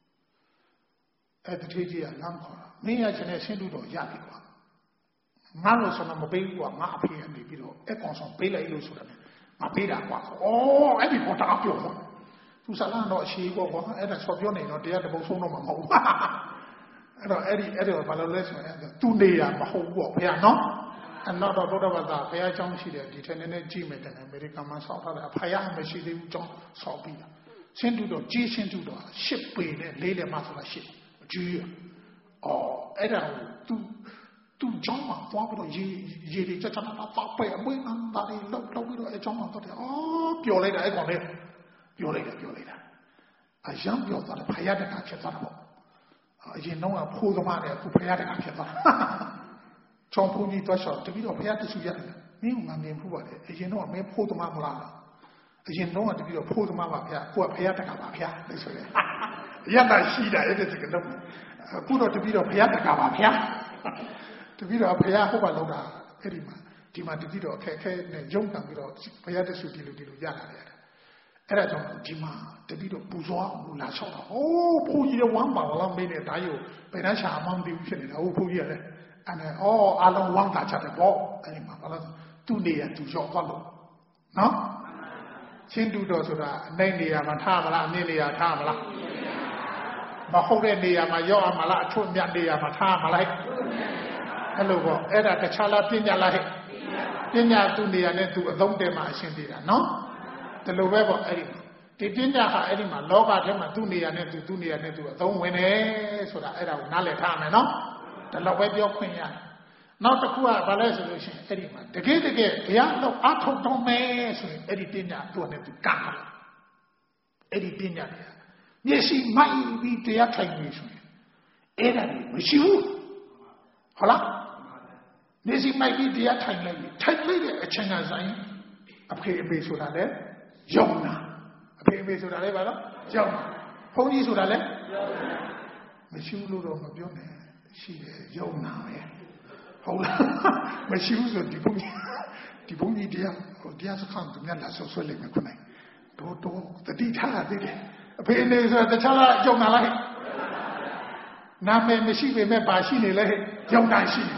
လမ်းခေါ်မင်းရချင်တဲ့ဆင်းတူတော့ရပြီကွာငါလို့ဆိုတော့မပေးဘူးကွာငါအဖေကနေပြီးတော့အကောင်ဆောင်ပေးလိုက်လို့ဆိုတာနဲ့ငါပေးတာကွာအဲ့ဒီပေါ်တာပြောတော့သူစားလာတော့အရှိပေါ့ကွာအဲ့ဒါဆော်ပြောနေတော့တရားတပုတ်ဆုံးတော့မှာမဟုတ်ဘူးအဲ့တော့အဲ့တော့ဘာလို့လဲဆိုရင်သူနေရမဟုတ်ဘူးပေါ့ဖေနော်အဲ့တော့ဗုဒ္ဓဘာသာဘုရားကျောင်းရှိတယ်ဒီထက်နည်းနည်းကြည့်မယ်တဲ့အမေရိကန်မှာဆောက်ထားတယ်အဖေရမရှိသေးဘူးကျောင်းဆောက်ပြီးတာရှင်းတူတော့ကြီးရှင်းတူတော့10ပေနဲ့4လက်မှဆိုတာ10အကြီးအဲ့ဒါကိုသူကျောင်းမှာသွားပြီးတော့ရေတွေချက်တာပဲအမွေးနန်းတာတွေလောက်ပြီးတော့အကျောင်းမှာတော့တယ်ပျော်လိုက်တာအဲ့ကောင်လေးပြောလိုက်တာအရန်ပြောသွားတယ်ဖယားတကဖြစ်သွားတာပေါ့အရင်တော့ဖိုးသမားနဲ့အခုဖယားတကဖြစ်သွားတာချောင်းဖုန်ကြီးသွားလျှောက်တပြီးတော့ဖယားတဆူရတယ်မင်းကမမြင်ဘူးပါလေအရင်တော့မင်းဖိုးသမားမလားအရင်တော့တပြီးတော့ဖိုးသမားပါဖယားကိုကဖယားတကပါဖယားလို့ဆိုတယ်ရတရှိတာအဲ့ဒီစကတော့အခုတော့တပြီးတော့ဖယားတကပါဖယားတပြီးတော့ဖယားဟုတ်ပါလို့တာအဲ့ဒီမှာဒီမှာတပြီးတော့အခက်ခဲနဲ့ရုံးကန်ပြီးတော့ဖယားတဆူဒီလိုရလာတယ်အဲ့ဒါကြောင့်ဒီမှာတပည့်တော့ပူဇော်အောင်လာလျှောက်တာဘုန်းကြီးဝမ်းပါလားမင်းနဲ့ဒါယူဘယ်နှရှာမှမသိဘူးဖြစ်နေတာဘုန်းကြီးကလည်းအဲ့အားလုံးဝမ်းသာချတယ်ပေါ့အဲ့ဒီမှာဘာလို့သူ့နေရသူလျှောက်သွားလို့နော်ချင်းတူတော်ဆိုတာအနိုင်နေရာမှာထားမလားအမြင့်နေရာထားမလားမဟုတ်တဲ့နေရာမှာရောက်အောင်မလားအထွတ်မြတ်နေရာမှာထားမလားအဲ့လိုပေါ့အဲ့ဒါတခြားလားပညာလားဟဲ့ပညာသူ့နေရာနဲ့သူအသုံးတည်းမှာအရှင်းသေးတာနော်ဒီလိုပဲပေါ့အဲ့ဒီပညာဟာအဲ့ဒီမှာလောကထဲမှာသူ့နေရာနဲ့သူအသုံးဝင်တယ်ဆိုတာအဲ့ဒါကိုနားလည်ထားမယ်နော်ဒီလောက်ပဲပြောခွင့်ရတယ်နောက်တစ်ခုကဘာလဲဆိုလို့ရှိရင်အဲ့ဒီမှာတကယ်တရားတော့အထောက်တော့မယ်ဆိုရင်အဲ့ဒီပညာသူ့နဲ့သူကံတယ်အဲ့ဒီပညာတွေမျက်စိမိုက်ပြီးတရားထိုင်နေဆိုရင်အဲ့ဒါကြီးမရှိဘူးဟုတ်လားမျက်စိမိုက်ပြီးတရားထိုင်လိုက်တဲ့အချိန်ကဆိုင်အဖေအမေဆိုတာလေယုံနာအဖေအမေဆိုတာလေဘာလို့ယုံနာဘုန်းကြီးဆိုတာလေမရှိဘူးလို့တော့မပြောနဲ့ရှိတယ်ယုံနာပဲဟုတ်လားမရှိဘူးဆိုဒီဘုန်းကြီးတရားစခန်းသူများလာဆွဲလိုက်မယ်ခုနိုင်တော့တတိထားတာသေးတယ်အဖေအမေဆိုတာတခြားလားယုံနာလားနာမည်မရှိပေမဲ့ပါရှိနေလေယုံနာရှိ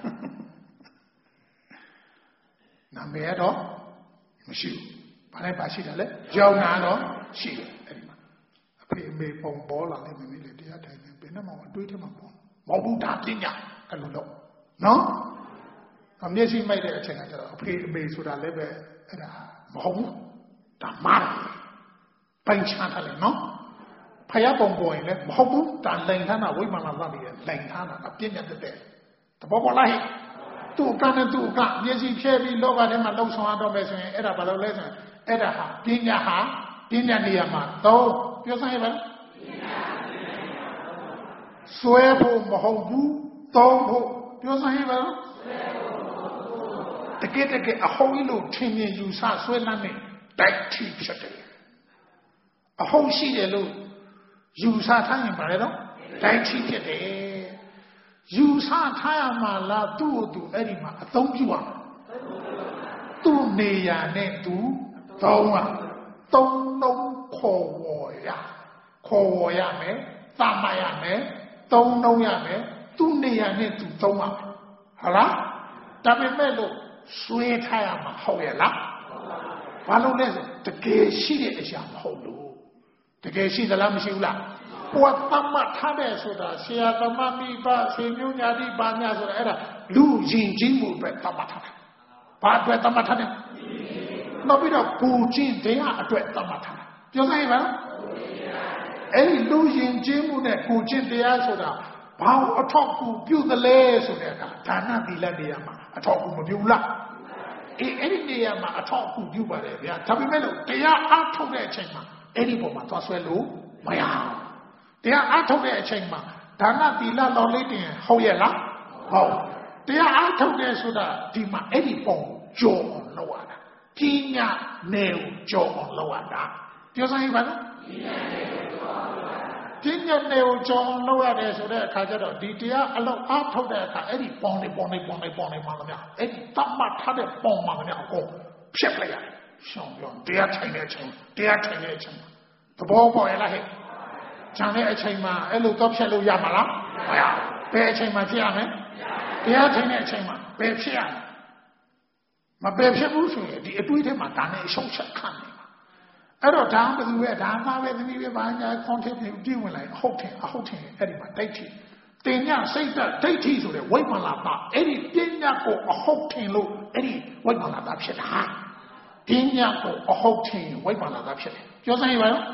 နာမည်တော့မရှိဘူးဘာလဲပါရှိတယ်လဲယုံနာတော့ရှိတယ်အဲ့ဒီမှာအဖေအမေပုံပေါ်လာတယ်မင်းလေတရားထိုင်နေဘယ်နဲ့မှအတွေးထဲမှာပေါ်မဟုတ်ဘူးဒါပညာအဲ့လိုတော့နော်အမျက်ရှိမိုက်တဲ့အချိန်ကကျတော့အဖေအမေဆိုတာလည်းပဲအဲ့ဒါမဟုတ်ဘူးဒါမှားတယ်ပိုင်ချထားတယ်နော်ဖယားပုံပေါ်ရင်လည်းမဟုတ်ဘူးဒါလိန်ထားတာဝိမာန်လာသပြီးလိန်ထားတာအပြည့်နဲ့တဲ့တဘောပေါ်လာဟိသူ့ကနဲ့သူ့ကမျက်စိဖြဲပြီးလောကထဲမှာလှုပ်ဆောင်ရတော့မယ်ဆိုရင်အဲ့ဒါဘာလို့လဲဆိုရင်အဲ့ဒါဟာပညာနေရာမှာတော့ပြောစမ်းရပါဆွဲဖို့မဟုတ်ဘူးသုံးဖို့ပြောစမ်းရပါတကယ်အဟောင်းလို့ထင်မြင်ယူဆဆွဲလန်းနေတိုက်ထိဖြစ်တယ်အဟောင်းရှိတယ်လို့ယူဆထားရင်ပါလေတော့တိုက်ထိဖြစ်တယ်ယူဆထားရမှာလားသူ့ကိုသူအဲ့ဒီမှာအသုံးပြုရမှာသူ့နေရာနဲ့သူသုံးလုံးခေါ်ဝေါ်ရမယ်သတ်မှတ်ရမယ်သုံးလုံးရမယ်သူ့နေရာနဲ့သူသုံးရမယ်ဟုတ်လားဒါပေမဲ့လို့ဆွဲထားရမှာဟုတ်ရဲ့လားဘာလို့လဲဆိုတကယ်ရှိတဲ့အရာမဟုတ်လို့တကယ်ရှိသလားမရှိဘူးလားပွားတမထားတဲ့ဆိုတာဆရာသမားမိဘဆွေမျိုးညာတိပါညာဆိုတာအဲ့ဒါလူရင်ချင်းမှုအတွက်တမထားတယ်ဘာအတွက်တမထားတယ်နောက်ပြီးတော့ကိုချင်းတရားအတွက်တမထားတယ်ပြောနိုင်ပါလားအဲ့ဒီလူရင်ချင်းမှုနဲ့ကိုချင်းတရားဆိုတာဘာအထောက်အကူပြုသလဲဆိုတဲ့အခါဒါနသီလနေရာမှာအထောက်အကူမပြုလားအဲ့ဒီနေရာမှာအထောက်အကူပြုပါတယ်ဗျာဒါပေမဲ့လို့တရားအားထုတ်တဲ့အချိန်မှာအဲ့ဒီပုံမှာသွားဆွဲလို့မရဘူးတရားအားထုတ်တဲ့အချိန်မှာဒါနသီလတော်လေးတင်ဟုတ်ရဲ့လားဟုတ်တရားအားထုတ်တယ်ဆိုတာဒီမှာအဲ့ဒီပုံကြော်အောင်လုပ်ရတာပညာနယ်ကိုကြော်အောင်လုပ်ရတာပြောစမ်းရပါလားပညာနယ်ကိုကြော်အောင်လုပ်ရတယ်ဆိုတဲ့အခါကျတော့ဒီတရားအလုပ်အားထုတ်တဲ့အခါအဲ့ဒီပုံနေမှာလည်းအဲ့ဒီတတ်မှတ်ထားတဲ့ပုံမှာလည်းအကုန်ဖြစ်လိုက်ရတယ်ရှောင်းပြောတရားထိုင်တဲ့အချိန်သဘောပေါက်ရလားဟဲ့ဂျန်တဲ့အချိန်မှာအဲ့လိုတော့ဖြတ်လို့ရမှာလားမရဘူးဘယ်အချိန်မှာဖြစ်ရမလဲတရားထိုင်တဲ့အချိန်မှာဘယ်ဖြစ်ရမလဲမပယ်ဖြစ်ဘူးဆိုရင်ဒီအတွေးထဲမှာဒါနဲ့အရှုံးချက်ခံနေမှာအဲ့တော့ဒါဘယ်သူပဲဒါမှပဲသမီးပဲဘာညာ content တွေပြည့်ဝင်လိုက်အဟုတ်ထင်အဲ့ဒီမှာဒိဋ္ဌိတင်ညစိတ်ဓာတ်ဒိဋ္ဌိဆိုတဲ့ဝိပဿနာပါအဲ့ဒီပညာကိုအဟုတ်ထင်လို့အဲ့ဒီဝိပဿနာပါဖြစ်တာပညာကိုအဟုတ်ထင်ဝိပဿနာပါဖြစ်တယ်ပြောစမ်းရပါရော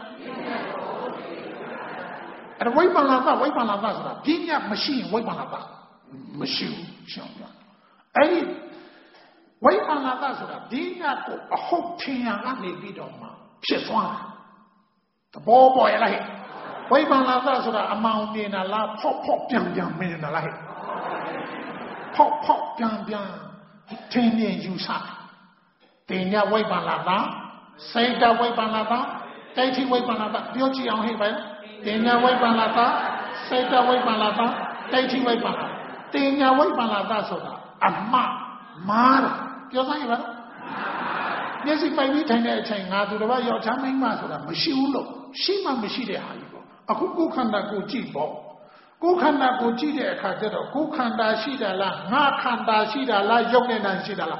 အဲ့ဝိပဿနာဆိုတာပညာမရှိရင်ဝိပဿနာပါမရှိဘူးရှင်းပါအဲ့ဒီဝိပဿနာဆိုတာပညာကိုအဟုတ်ထင်ရကနေပြီးတော့မှဖြစ်သွားတာသဘောပေါ်ရလားဟဲ့ဝိပဿနာဆိုတာအမှန်မြင်တာလားဖောက်ပြန်မြင်တာလားဟဲ့ဖောက်ပြန်ထင်မြင်ယူဆတင်ညဝိပဿနာစိတ်တဝိပဿနာဒိဋ္ဌိဝိပဿနာပြောကြည့်အောင်ဟဲ့ဗျာတင်ညာဝိပဿနာစိတ်တဝိပဿနာဒိဋ္ဌိဝိပဿနာတင်ညာဝိပဿနာဆိုတာအမှားမားတာပြောစမ်းရပါလားမျက်စိပိုင်ပြီးထိုင်တဲ့အချိန်ငါသူတစ်ပါးယောက်ျားမိန်းမဆိုတာမရှိဘူးလို့ရှိမှမရှိတဲ့ဟာကြီးပေါ့အခုကိုယ်ခန္ဓာကိုကြည့်ပေါ့ကိုယ်ခန္ဓာကိုကြည့်တဲ့အခါကျတော့ကိုယ်ခန္ဓာရှိတာလားငါခန္ဓာရှိတာလားယုတ်နေတာရှိတာလား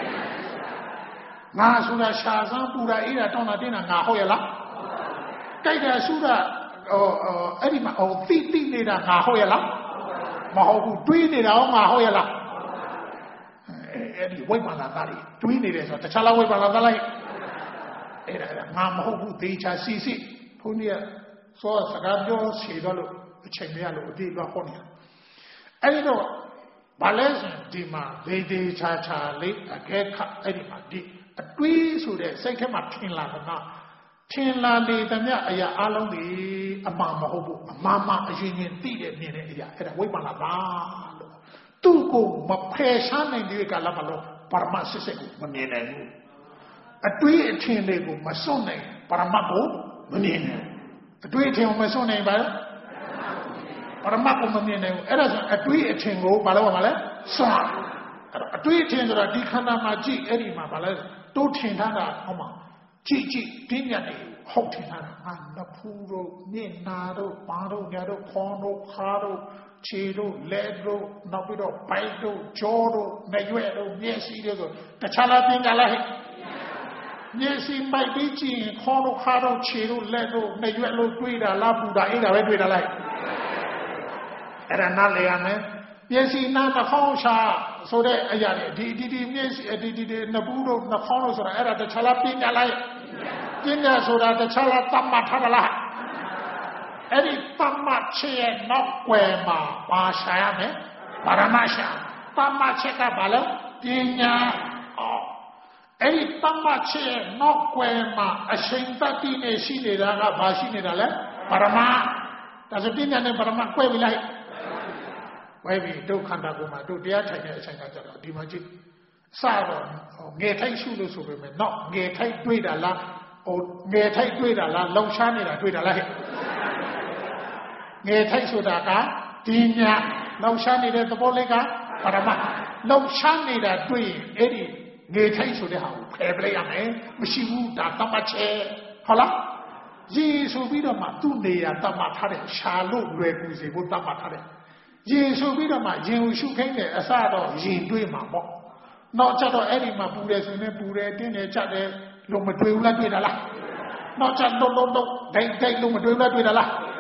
ငါဆိုတာရှားစမ်းပူတာအေးတာတောင်းတာတင်းတာငါဟုတ်ရဲ့လားကြိုက်တာဆူတာအဲ့ဒီမှာတိနေတာငါဟုတ်ရဲ့လားမဟုတ်ဘူးတွေးနေတာငါဟုတ်ရဲ့လားအဲ့ဒီဝိပဿနာသားတွေတွေးနေတယ်ဆိုတော့တခြားလားဝိပဿနာသားလိုက်အဲ့ဒါငါမဟုတ်ဘူးသေချာစီဘုန်းကြီးကစောစကားပြောရှည်တော့လို့အချိန်မရလို့အတိအကျဟောနေတာအဲ့ဒီတော့ဘာလဲဆိုဒီမှာဒေချာလေးအခဲခအဲ့ဒီမှာဒီအတွေးဆိုတဲ့စိတ်ထဲမှာထင်လာတဲ့ထင်လာနေတဲ့မြအရာအလုံးတွေအမှန်မဟုတ်ဘူးအမှန်မှအရင်သိတဲ့မြင်တဲ့အရာအဲ့ဒါဝိပဿနာပါလို့သူ့ကိုမဖယ်ရှားနိုင်တဲ့ကာလမှာလို့ပရမတ်စစ်ကိုမမြင်နိုင်ဘူးအတွေးအထင်တွေကိုမစွန့်နိုင်ပရမတ်ကိုမမြင်နိုင်အတွေးအထင်ကိုမစွန့်နိုင်ပါဘူးပရမတ်ကိုမမြင်နိုင်ဘူးအဲ့ဒါဆိုအတွေးအထင်ကိုဘာလို့ရမှာလဲစွန့်အဲ့တော့အတွေးအထင်ဆိုတာဒီခန္ဓာမှာကြည့်အဲ့ဒီမှာဘာလဲတိုးထင်ထားတာဟုတ်မှာကြည့်ပညာတွေဟုတ်ထင်တာငါနဖူးတို့မျက်နာတို့ပါတို့ညာတို့ခေါင်းတို့ခါတို့ခြေတို့လက်တို့နောက်ပြီးတော့ပိုက်တို့ကြောတို့နှရွက်တို့မျက်စိတို့ဆိုတခြားလားပညာလားဟဲ့မျက်စိပိုက်ပြီးကြည့်ရင်ခေါင်းတို့ခါတို့ခြေတို့လက်တို့နှရွက်လို့တွေးတာလားပူတာအဲ့ဒါပဲတွေးတာလားအဲ့ဒါနားလေရမယ်မျက်စိနားနှာခေါင်းရှာဆိုတဲ့အရာတွေဒီမျက်စိဒီနှပူးတို့နှာခေါင်းတို့ဆိုတာအဲ့ဒါတခြားလားပညာလားပညာဆိုတာတခြားလားတတ်မှတ်ထားလားအဲ့ဒီတတ်မှတ်ချက်ရဲ့နောက်ွယ်မှာပါရှာရမယ်ပါရမရှာတတ်မှတ်ချက်ကဘာလဲပညာအဲ့ဒီတတ်မှတ်ချက်ရဲ့နောက်ွယ်မှာအရှိန်တတိနဲ့ရှိနေတာကဘာရှိနေတာလဲပါရမဒါဆိုပညာနဲ့ပါရမကွဲပြီလားဝဲပြီးဒုက္ခန္တာကိုမှတို့တရားထိုင်တဲ့အချိန်ကကြတော့ဒီမှာကြည့်စတော့ငယ်ထိုက်ရှုလို့ဆိုပေမဲ့တော့ငယ်ထိုက်တွေးတာလားငယ်ထိုက်တွေးတာလားလုံရှားနေတာတွေးတာလားဟဲ့ငယ်ထိုက်ဆိုတာကဒီညာလုံရှားနေတဲ့သဘောလေးကပရမတ်လုံရှားနေတာတွေးရင်အဲ့ဒီငယ်ထိုက်ဆိုတဲ့ဟာကိုဖယ်ပလိုက်ရမယ်မရှိဘူးဒါတတ်မှတ်ချက်ဟုတ်လားရေဆိုပြီးတော့မှသူ့နေရာတတ်မှတ်ထားတဲ့ရှာလို့လွယ်ကူစေဖို့တတ်မှတ်ထားတဲ့ရေဆိုပြီးတော့မှရင်ကိုရှုခိုင်းတယ်အစတော့ရင်တွေးမှာပေါ့နောက်ကျတော့အဲ့ဒီမှာပူတယ်ဆိုရင်ပူတယ်တင်းတယ်ချက်တယ်လို့မတွေးဘူးလားတွေးတာလားနောက်ကျတော့ဒိတ်လို့မတွေးဘူးလားတွေးတာလား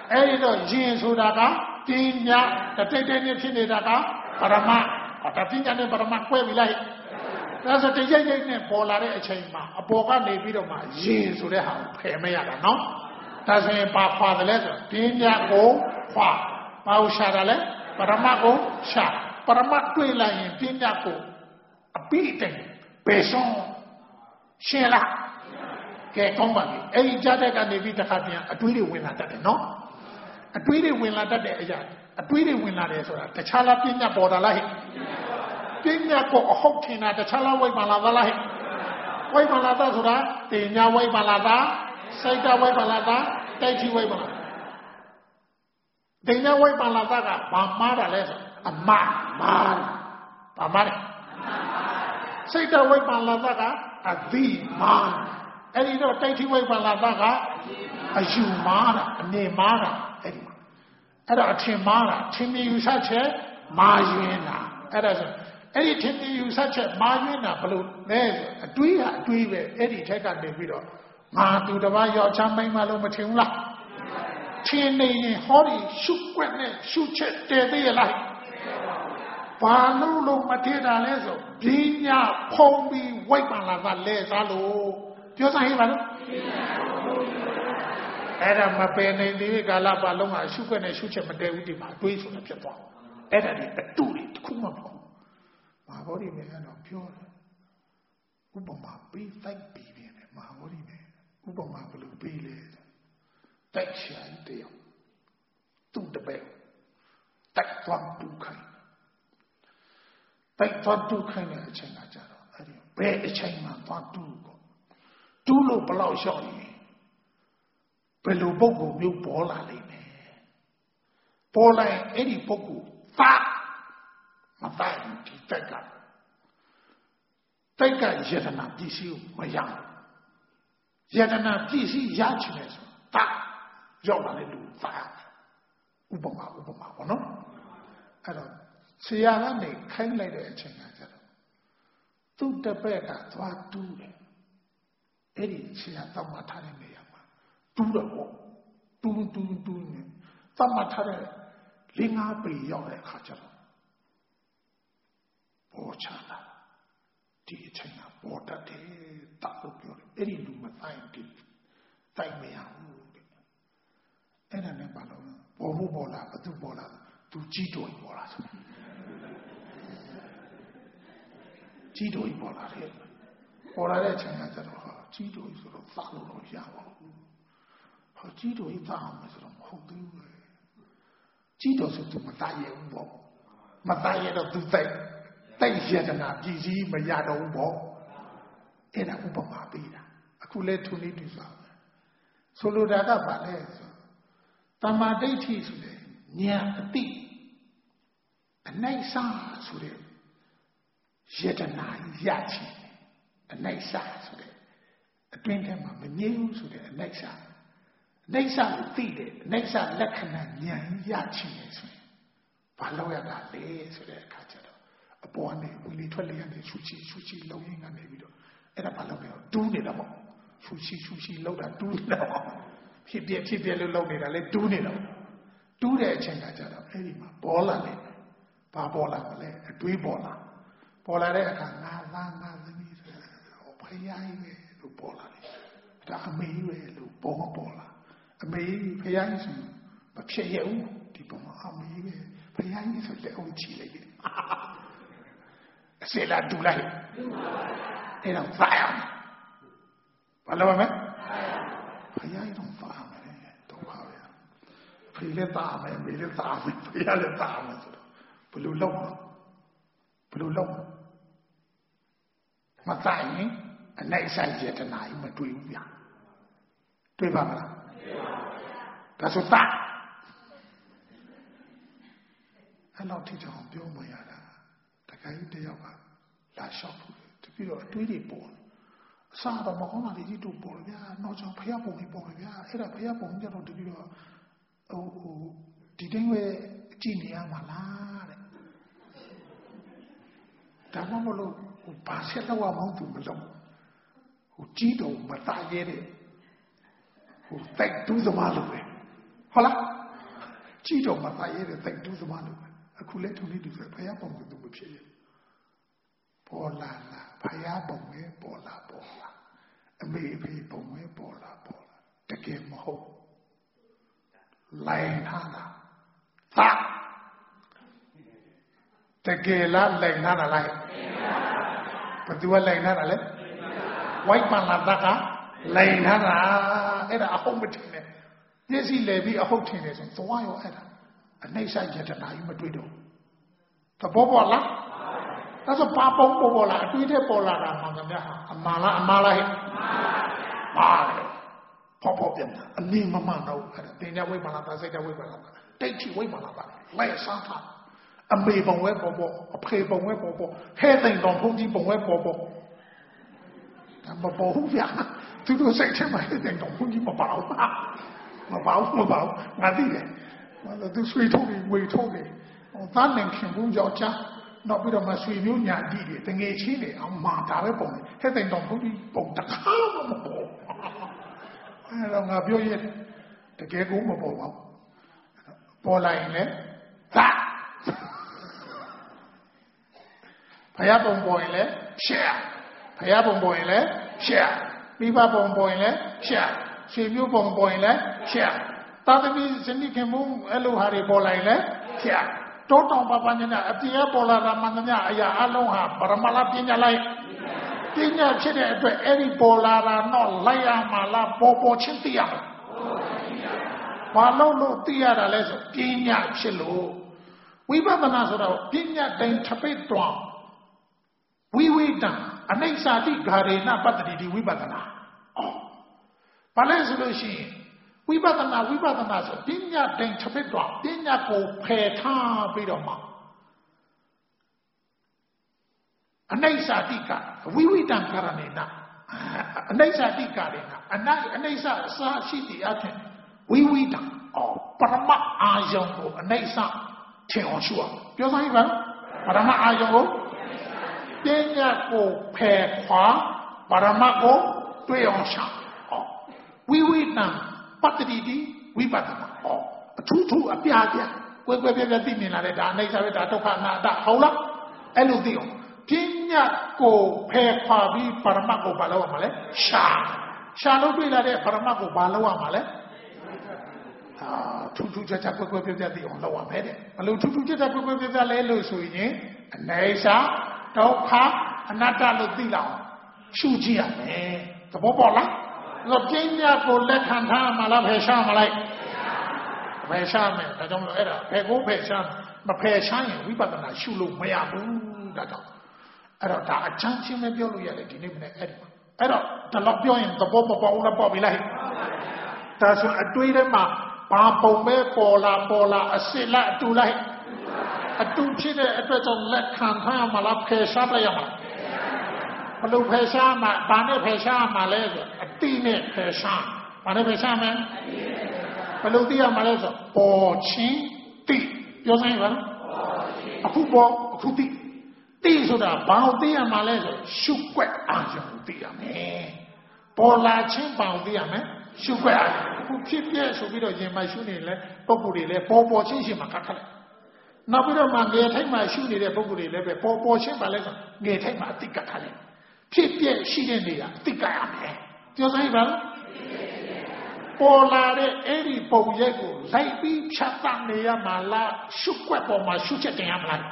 Edo Jin Sudaka, Tinya, the Titanium Chinidaka, Parama, or the Tinya Parama, where we like. That's a Tijan Polare Chema, a Boga Nebidoma, Jin Sudeha, Pemea, no? That's a Papa the letter. Tinya go, Fa, Pau Shadale, Paramago, Sha, Paramat Twila, Tinya go, a beating, Beson, Shela. Che company e già da ne vita capia a due win la date no a due win la date già a due win la de so ta chala pinya boda la pinya ko hokina ta chala wai mala da la wai mala da so da pinya wai mala da saita wai mala da tai chi wai mala pinya wai mala da ka ba ma da le so amma ma ba ma saita wai mala da ka a di ma Eddie no take away Baladaga, a Jumara, a Nemara, Eddie. Ada Timara, Timmy Usache, Marjina. Eddie Timmy Usache, Marjina, Blue, there's a Dwee, Eddie take out the video. Ma to the Vayo Chamay Malo Matimla. Chinny, Holly, shoot check, there be a light. Palulo Matida Lezo, Dina, Pombi, Waipala, Lezalo.ပြောစားဟိပါလို့အဲ့ဒါမပင်နေဒီကာလပတ်လုံးကအရှုခွက်နဲ့ရှုချက်မတည့်ဘူးဒီမှာအတွေးဆိုတာဖြစ်သွားအဲ့ဒါဒီအတုတွေတစ်ခုမှမဟုတ်မဟာဗောဓိမေကတော့ပြောတယ်ဥပမာပေးတိုက်ပြီးပြီလေမဟာဗောဓိမေဥပမာဘယ်လိုပေးလဲတိုက်ရှာတယောက်သူ့တပည့်တိုက်သွားဒုက္ခတိုက်သွားဒုက္ခနဲ့အချိန်ကကြတော့အဲ့ဒီဘယ်အချိန်မှသွားဒုက္ခတူလို့ဘလောက်လျှော့ရင်ဘယ်လိုပုဂ္ဂိုလ်မျိုးပေါ်လာလိမ့်မယ်ပေါ်လာရင်အဲ့ဒီပုဂ္ဂိုလ်မတိုင်ဒီတက်ကယတနာပစ္စည်းကိုမရယတနာပစ္စည်းရချင်တယ်ဆိုတာရောက်လာတဲ့လူဥပမာပေါ့နော်အဲ့တော့ဆရာကနေခိုင်းလိုက်တဲ့အချိန်ကကျတော့သူ့တပည့်ကသွားတူးတယ်အဲ့ဒီဆရာတောက်မှထားတဲ့နေရာမှာတူးတော့ပေါ့တူးနေတောက်မှထားတဲ့5ပေရောက်တဲ့အခါကျတော့ပေါ်ချလာဒီအချိန်ကပေါ်တတ်တယ်တောက်လို့ပြောတယ်အဲ့ဒီလူမတိုင်းဒီတိုက်မရဘူးအဲ့ဒါနဲ့ဘာလို့ပေါ်လာဘသူပေါ်လာသူကြီးတော်ပေါ်လာဆိုကြီးတော်ပေါ်လာတယ်ပေါ်လာတဲ့အချိန်ကကျတော့ကြီးတော်ဆိုတော့သာလို့ရပါဘူးဟောကြီးတော်သာအောင်ဆိုတော့မဟုတ်ဘူးကြီးတော်ဆိုသူမသားရဘူးပေါ့မသားရတော့သူတိုက်ရတနာပြည်စည်းမရတော့ဘူးပေါ့အဲ့ဒါဥပမာပေးတာအခုလဲထုံနေတူဆိုလိုတာကဘာလဲဆိုတမ္မာဒိဋ္ဌိဆိုတဲ့ဉာဏ်အတိအနိုင်စားဆိုတဲ့ယတနာရခြင်းအနိုင်စားဆိုတဲ့အတွင်းထဲမှာမငြိမ်းဘူးဆိုတဲ့အနိုင်စားကိုသိတယ်အနိုင်စားလက္ခဏာဉာဏ်ရခြင်းလေဆိုရင်ဘာလို့ရတာလဲဆိုတဲ့အခါကျတော့အပေါ်ကနေဝင်လေထွက်လေကနေရှုချီလုံရင်းကနေပြီးတော့အဲ့ဒါဘာလို့လဲတူးနေတာပေါ့ရှုချီလောက်တာတူးနေတာပေါ့ဖြစ်ပြလို့လုံနေတာလေတူးနေတာပေါ့တူးတဲ့အချိန်ကကျတော့အဲ့ဒီမှာပေါ်လာတယ်ဘာပေါ်လာမလဲအတွေးပေါ်လာတဲ့အခါငါသမီးဆိုဖယားကြီးပဲလို့ပေါ်လာတယ်ဒါအမေကြီးပဲလို့ပေါ်လာအမေကြီးဖယားကြီးဆိုမဖြစ်ရဘူးဒီပုံမှာအမေကြီးပဲဖယားကြီးဆိုလက်အောင်ချီလိုက်တယ်အစေလာဒူလိုက်အဲ့တော့ဖားရဘာလို့မလဲဖယားကြီးတော့ဖားမယ်တော့ပါပဲဖေးလက်သားမယ်မေးလက်သားမယ်ဖယားလက်သားမယ်ဆိုတော့ဘယ်လိုလုပ်မတိုင်းရင်အနိုင်ဆိုင်ရတနာကြီးမတွေ့ဘူးဗျာတွေ့ပါမလားဒါဆိုတာအဲ့တော့ထိချောင်းပြောမရတာတခါကြီးတယောက်ကလာလျှောက်ဘူးတပြီးတော့အတွေးတွေပေါ်အစားတော့မကောင်းတာတွေကြီးတို့ပေါ်ဗျာနောက်ကြောင့်ဖျားပုံကြီးပေါ်ဗျာအဲ့ဒါဖျားပုံကြတော့တပြီးတော့ဒီတိုင်းပဲကြည့်နေရမှာလားတဲ့ဒါမှမဟုတ်ဘာဆက်တော့မှမဟုတ်ဘူးမလုပ်ကြီးတော့မသားရဲတဲ့တိုက်တူးသမားလို့ပဲဟုတ်လားကြီးတော်မှာသားရဲတဲ့တိုက်တူးသမားလို့အခုလည်းထုံနေတူဆိုဘုရားပုံသူမဖြစ်ရပေါ်လာဘုရားပုံပဲပေါ်လာအမေအဖေပုံပဲပေါ်လာတကယ်မဟုတ်လိုင်ထားတာသာတကယ်လားလိုင်ထားတာလားဘယ်သူကလိုင်ထားတာလဲဝိုက်ပန်လာတာကလိုင်ထားတာအဲ့ဒါအဟုတ်မထင်နဲ့မျက်စိလဲပြီးအဟုတ်ထင်တယ်ဆိုသွားရောအဲ့ဒါအနှိမ့်ဆိုင်ယတနာကြီးမတွေ့တော့သဘောပေါက်လားဒါဆိုပါပုံပေါ်လာအတွေ့အထိပေါ်လာတာမှန်တယ်ဟာအမှားလားဟဲ့မှားတယ်ဖောက်ပြန်တာအနည်းမမှန်တော့အဲ့ဒါတင်ကြဝိပ္ပန္နတာစိတ်တဝိပ္ပန္နတာတိတ်ချိဝိပ္ပန္နတာလိုက်စားတာအမေပုံဝဲပေါ်အဖေပုံဝဲပေါ်ဟဲ့သိမ့်တော်ဘုန်းကြီးပုံဝဲပေါ်ဒါမပေါ်ဘူးဗျာသူတို့စိတ်ထဲမှာဟဲ့သိမ့်တော်ဘုန်းကြီးမပါဘူးငါသိတယ်သူဆွေထုတ်ပြီးဝေထုတ်ပြီးသားလင်ခင်ဘူးယောက်ျားနောက်ပြီးတော့မှဆွေမျိုးညာတိတွေတငယ်ချင်းတွေအောင်မာတာပဲပုံဟဲ့သိမ့်တော်ဘုန်းကြီးပုံတခါမှမပေါ်အဲ့တော့ငါပြောရဲ့တကယ်ကိုမပေါ်ပါဘူးပေါ်လာရင်လည်းသာဘုရားပုံပေါ်ရင်လည်းရှက်ဘုရားပုံပေါ်ရင်လည်းရှက်မိဘပုံပေါ်ရင်လည်းရှက်ဆွေမျိုးပုံပေါ်ရင်လည်းရှက်သာသမီဇနီးခင်မုန်းအဲ့လိုဟာတွေပေါ်လာရင်လည်းရှက်တောတောင်ပပညာအပြည့်ပေါ်လာတာမှန်သမျှအရာအလုံးဟာပရမလာပညာလိုက်ပညာဖြစ်တဲ့အတွက်အဲ့ဒီပေါ်လာတာတော့လိုက်ရမှာလားပေါ်ချင်းသိရမှာဘာလို့သိရတာလဲဆိုပညာဖြစ်လို့ဝိပဿနာဆိုတော့ပညာတိုင်းထပိတ်တွန်းဝိဝိတံအနိစ္စတိဂါရေနပတ္တိဒီဝိပဿနာဘာလဲဆိုလို့ရှိရင်ဝိပဿနာဆိုပညာတိုင်းထပိတ်တွန်းပညာကိုဖယ်ထားပြီးတော့မှအနိစ္စတိကဝိဝိတံကာရဏေနအနိစ္စတိကရေနအနိစ္စအစာရှိသည့်အဖြစ်ဝိဝိတံပရမအာယုံကိုအနိစ္စထင်အောင်ရှုအောင်ပြောစမ်းပါပရမအာယုံကိုပညာကိုဖယ်ခွာပရမကိုတွေ့အောင်ရှာဝိဝိတံပတ္တိတိဝိပဿနာအထူးအပြားကွယ်ပြသိမြင်လာတဲ့ဒါအနိစ္စပဲဒါဒုက္ခအနတ္တဟုတ်လားအဲ့လိုသိအောင်ပညာကိုဖယ်ခွာပြီးပရမတ်ကိုဘာလုပ်ရမှာလဲရှာလို့တွေ့လာတဲ့ပရမတ်ကိုဘာလုပ်ရမှာလဲထူးထူးခြားခြားကွယ်ပြသိအောင်လုပ်ရမယ်တဲ့ဘလို့ထူးထူးခြားခြားကွယ်ပြလဲလို့ဆိုရင်အနိစ္စဒုက္ခအနတ္တလို့သိလောက်ရှုကြည့်ရမယ်သဘောပေါက်လားအဲ့ပညာကိုလက်ခံထားမှာလားဖယ်ရှားမလိုက်ဖယ်ရှားမယ်ဒါကြောင့်အဲ့ဒါဖယ်ကိုဖယ်ရှားမဖယ်ရှားရင်ဝိပဿနာရှုလို့မရဘူးဒါကြောင့်အဲ့တော့ဒါအချမ်းချင်းပဲပြောလို့ရတယ်ဒီနေ့မနေ့အဲ့တော့ဒါတော့ပြောရင်သဘောမပေါက်ဘူးလားပေါက်ပြီလားဒါဆိုအတွေးထဲမှာဘာပုံပဲပေါ်လာအစစ်လားအတူလားအတူဖြစ်တဲ့အတွက်ကြောင့်လက်ခံထားမှာလားဖယ်ရှားလိုက်ရမှာဘယ်လိုဖယ်ရှားမှာဘာနဲ့ဖယ်ရှားမှာလဲဆိုအတိနဲ့ဖယ်ရှားဘာနဲ့ဖယ်ရှားမလဲဘယ်လိုသိရမှာလဲဆိုပေါ်ချင်းတိပြောစမ်းပါလားအခုပေါ်အခုတိဆိုတာဘာလို့သိရမှာလဲဆိုရှုွက်အာရုံသိရမယ်ပေါ်လာချင်းဘာလို့သိရမလဲရှုွက်အာရုံအခုဖြစ်ပြဆိုပြီးတော့ရင်မရှုနေလဲပုဂ္ဂိုလ်တွေလဲပေါ်ချင်းရှင်မှာကတ်ခတ်လိုက်နောက်ပြီးတော့မှငယ်ထိုက်မှရှုနေတဲ့ပုဂ္ဂိုလ်တွေလည်းပဲပေါ်ချင်းပါလဲဆိုငယ်ထိုက်မှအတိကတ်ခတ်လိုက်ဖြစ်ပြရှိတဲ့နေရာအတိကတ်ရမယ်ပြောစမ်းပါလားပေါ်လာတဲ့အဲ့ဒီပုံရိပ်ကိုလိုက်ပြီးဖြတ်တတ်နေရမှာလားရှုွက်ပေါ်မှာရှုချက်တင်ရမလား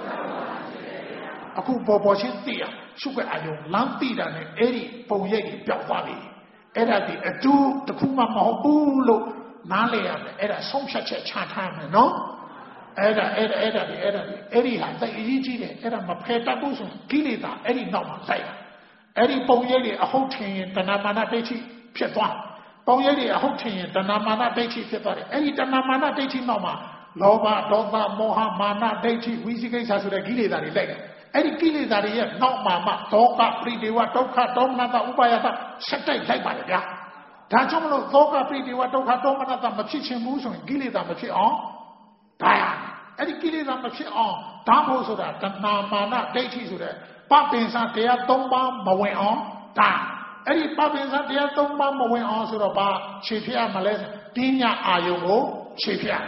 အခုပေါ်ချင်းသိရရှုွက်အာယုံလမ်းသိတာနဲ့အဲ့ဒီပုံရိပ်ကြီးပျောက်သွားပြီအဲ့ဒါဒီအတူတခုမှမဟုတ်ဘူးလို့နားလည်ရမယ်အဲ့ဒါဆုံးဖြတ်ချက်ချထားမယ်နော်အဲ့ဒီဟာသိအရေးကြီးတယ်အဲ့ဒါမဖယ်တတ်ဘူးဆိုကိလေသာအဲ့ဒီနောက်မှာလိုက်အဲ့ဒီပုံရိပ်တွေအဟုတ်ထင်ရင်တဏမာနဒိဋ္ဌိဖြစ်သွားပုံရိပ်တွေအဟုတ်ထင်ရင်တဏမာနဒိဋ္ဌိဖြစ်သွားတယ်အဲ့ဒီတဏမာနဒိဋ္ဌိနောက်မှာလောဘဒေါသမောဟမာနဒိဋ္ဌိဝိသိကိစ္စဆိုတဲ့ကိလေသာတွေလိုက်တယ်အဲ့ဒီကိလေသာတွေရဲ့နောက်မှာမှဒေါကပရိဒေဝဒုက္ခဒေါမနတဥပါယတဆက်တိုက်လိုက်ပါလေဗျာဒါကြောင့်မလို့ဒေါကပရိဒေဝဒုက္ခဒေါမနတမဖြစ်ချင်ဘူးဆိုရင်ကိလေသာမဖြစ်အောင်ဒါရအဲ့ဒီကိလေသာမဖြစ်အောင်ဒါဖို့ဆိုတာတဏမာနဒိဋ္ဌိဆိုတဲ့ပပင်စတရား၃ပါးမဝင်အောင်ဒါအဲ့ဒီပပင်စတရား၃ပါးမဝင်အောင်ဆိုတော့ဘာခြေဖြတ်ရမလဲပညာအာယုံကိုခြေဖြတ်ပ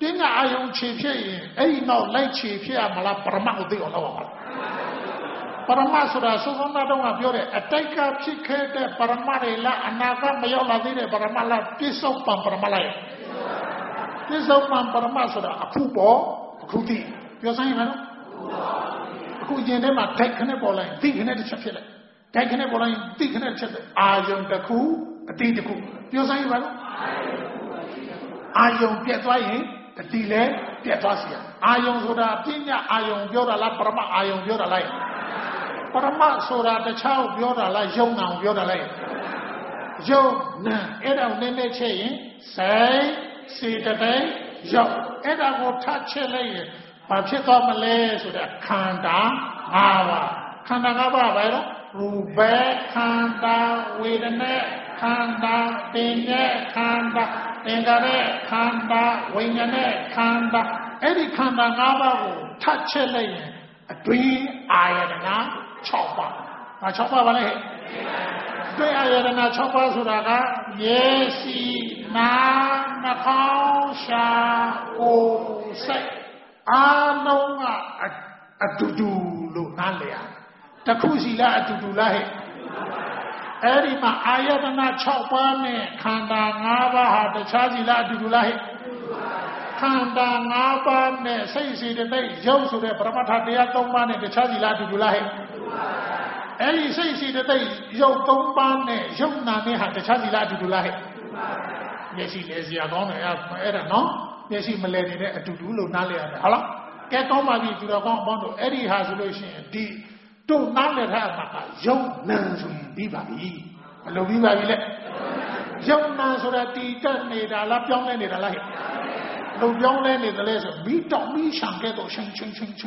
ပညာအာယုံခြေဖြစ်ရင်အဲ့ဒီနောက်လိုက်ခြေဖြစ်ရမလားပရမတ်ကိုသိအောင်လုပ်အောင်ပရမတ်ဆိုတာသုသောနာတော့ကပြောတယ်အတိတ်ကဖြစ်ခဲ့တဲ့ပရမတ်တွေလားအနာဂတ်မရောက်လာသေးတဲ့ပရမတ်လားပြစ္ဆုတ်ပံပရမတ်လားပြစ္ဆုတ်ပံပရမတ်ဆိုတာအခုပေါ့အခုသိပြောစမ်းရမယ်နော်အခုရင်ထဲမှာဓာတ်ခနဲ့ပေါ်လိုက်သိခနဲ့တစ်ချက်ဖြစ်လိုက်ဓာတ်ခနဲ့ပေါ်လိုက်သိခနဲ့တစ်ချက်အာယုံတစ်ခုအတိတစ်ခုပြောစမ်းရမယ်နော်အာယုံပြတ်သွားရင်အတိလည်းပြတ်သွားစီရအာယုံဆိုတာပညာအာယုံပြောတာလားပရမတ်အာယုံပြောတာလားပရမတ်ဆိုတာတခြားပြောတာလားယုံနာပြောတာလားယုံနာအဲ့ဒါကိုနည်းနည်းချက်ရင်စိတ်စေတသိက်ယုံအဲ့ဒါကိုထပ်ချက်လိုက်ရင်ဘာဖြစ်သွားမလဲဆိုတော့ခန္ဓာ၅ပါးခန္ဓာ၅ပါးပဲနော်ရူပခန္ဓာဝေဒနာခန္ဓာပညာခန္ဓာသင်္ခါရခန္ဓာဝိညာဉ်ခန္ဓာအဲ့ဒီခန္ဓာ၅ပါးကိုထပ်ချက်လိုက်ရင်အတွင်းအာယတနာ6ပါး။6ပါးပါလေ။အတွင်းအာယတနာ6ပါးဆိုတာကမျက်စိနားနှာခေါင်းရှာကိုယ်စိတ်အားလုံးကအတူတူလို့နားလည်ရတယ်။တစ်ခုစီလားအတူတူလားဟဲ့။အဲ့ဒီမှာအာယတနာ6ပါးနဲ့ခန္ဓာ5ပါးဟာတခြားစီလားအတူတူလားဟဲ့။ခန္ဓာ5ပါးနဲ့စိတ်စီတသိက်ရုပ်ဆိုတဲ့ပရမတ္ထတရား3ပါးနဲ့တခြားစီလားအတူတူလားဟဲ့။အဲ့ဒီစိတ်စီတသိက်ရုပ်3ပါးနဲ့ရုပ်နာနဲ့ဟာတခြားစီလားအတူတူလားဟဲ့။မျက်စိလဲစရာကောင်းတယ်အဲ့ဒါနော်မျက်စိမလဲနေတဲ့အတူတူလို့နားလည်ရတယ်ဟုတ်လား။ကဲကောင်းပါပြီသူတော်ကောင်းအပေါင်းတို့အဲ့ဒီဟာဆိုလို့ရှိရင်ဒီတို့နားလည်ထားမှာကယုံနာဆိုရင်ပြီးပါပြီမလို့ပြီးပါပြီလေယုံနာဆိုတာတည်တက်နေတာလားပြောင်းလဲနေတာလားဟဲ့လို့ပြောင်းလဲနေတယ်လေဆိုမိတော့မိရှံကဲတော့ချင်းအ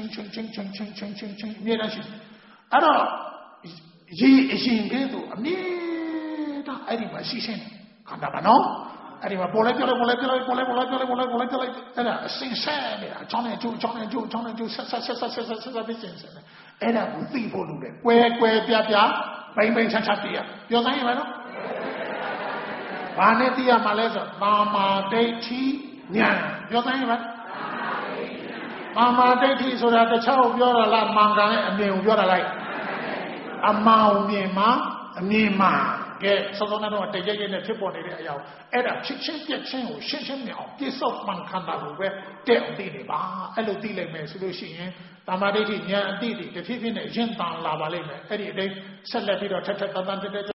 မြဲတမ်းရှိအဲ့တော့ရေအရင်ကဲတော့အမြဲတမ်းအဲ့ဒီမှာရှိရှင်းခန္ဓာပါနော်အဲ့ဒီမှာပေါ်လဲပြောလိုက်အဲ့ဒါအစင်ဆဲနေတာအချောင်းနဲ့ကျိုးဆက်ပြီးကျင်းစဲအဲ့ဒါကိုသိဖို့လုပ်တယ်ကွယ်ပြပိန်ချာသိရပြောစမ်းရမယ်နော်ဘာနဲ့သိရမှာလဲဆိုမာမာဒိဋ္ဌိဉာဏ်ပြောစမ်းရမယ်မာမာဒိဋ္ဌိဆိုတာတခြားကိုပြောတာလားမှန်ကန်တဲ့အမြင်ကိုပြောတာလားအမှန်ကိုမြင်မှအမြင်မှကဲစောစောကတော့တကြိတ်နဲ့ဖြစ်ပေါ်နေတဲ့အရာအဲ့ဒါဖြစ်ချင်းပြက်ချင်းကိုရှင်းမြင်အောင်ပြစ္ဆုတ်မှန်ခန္ဓာကိုပဲတဲ့အောင်သိနေပါအဲ့လိုသိလိုက်မယ်ဆိုလို့ရှိရင်သမာဓိဉာဏ်အတိတွေတဖြည်းဖြည်းနဲ့ရင့်တန်လာပါလိမ့်မယ်အဲ့ဒီအတိုင်းဆက်လက်ပြီးတော့ထက်တန်တက်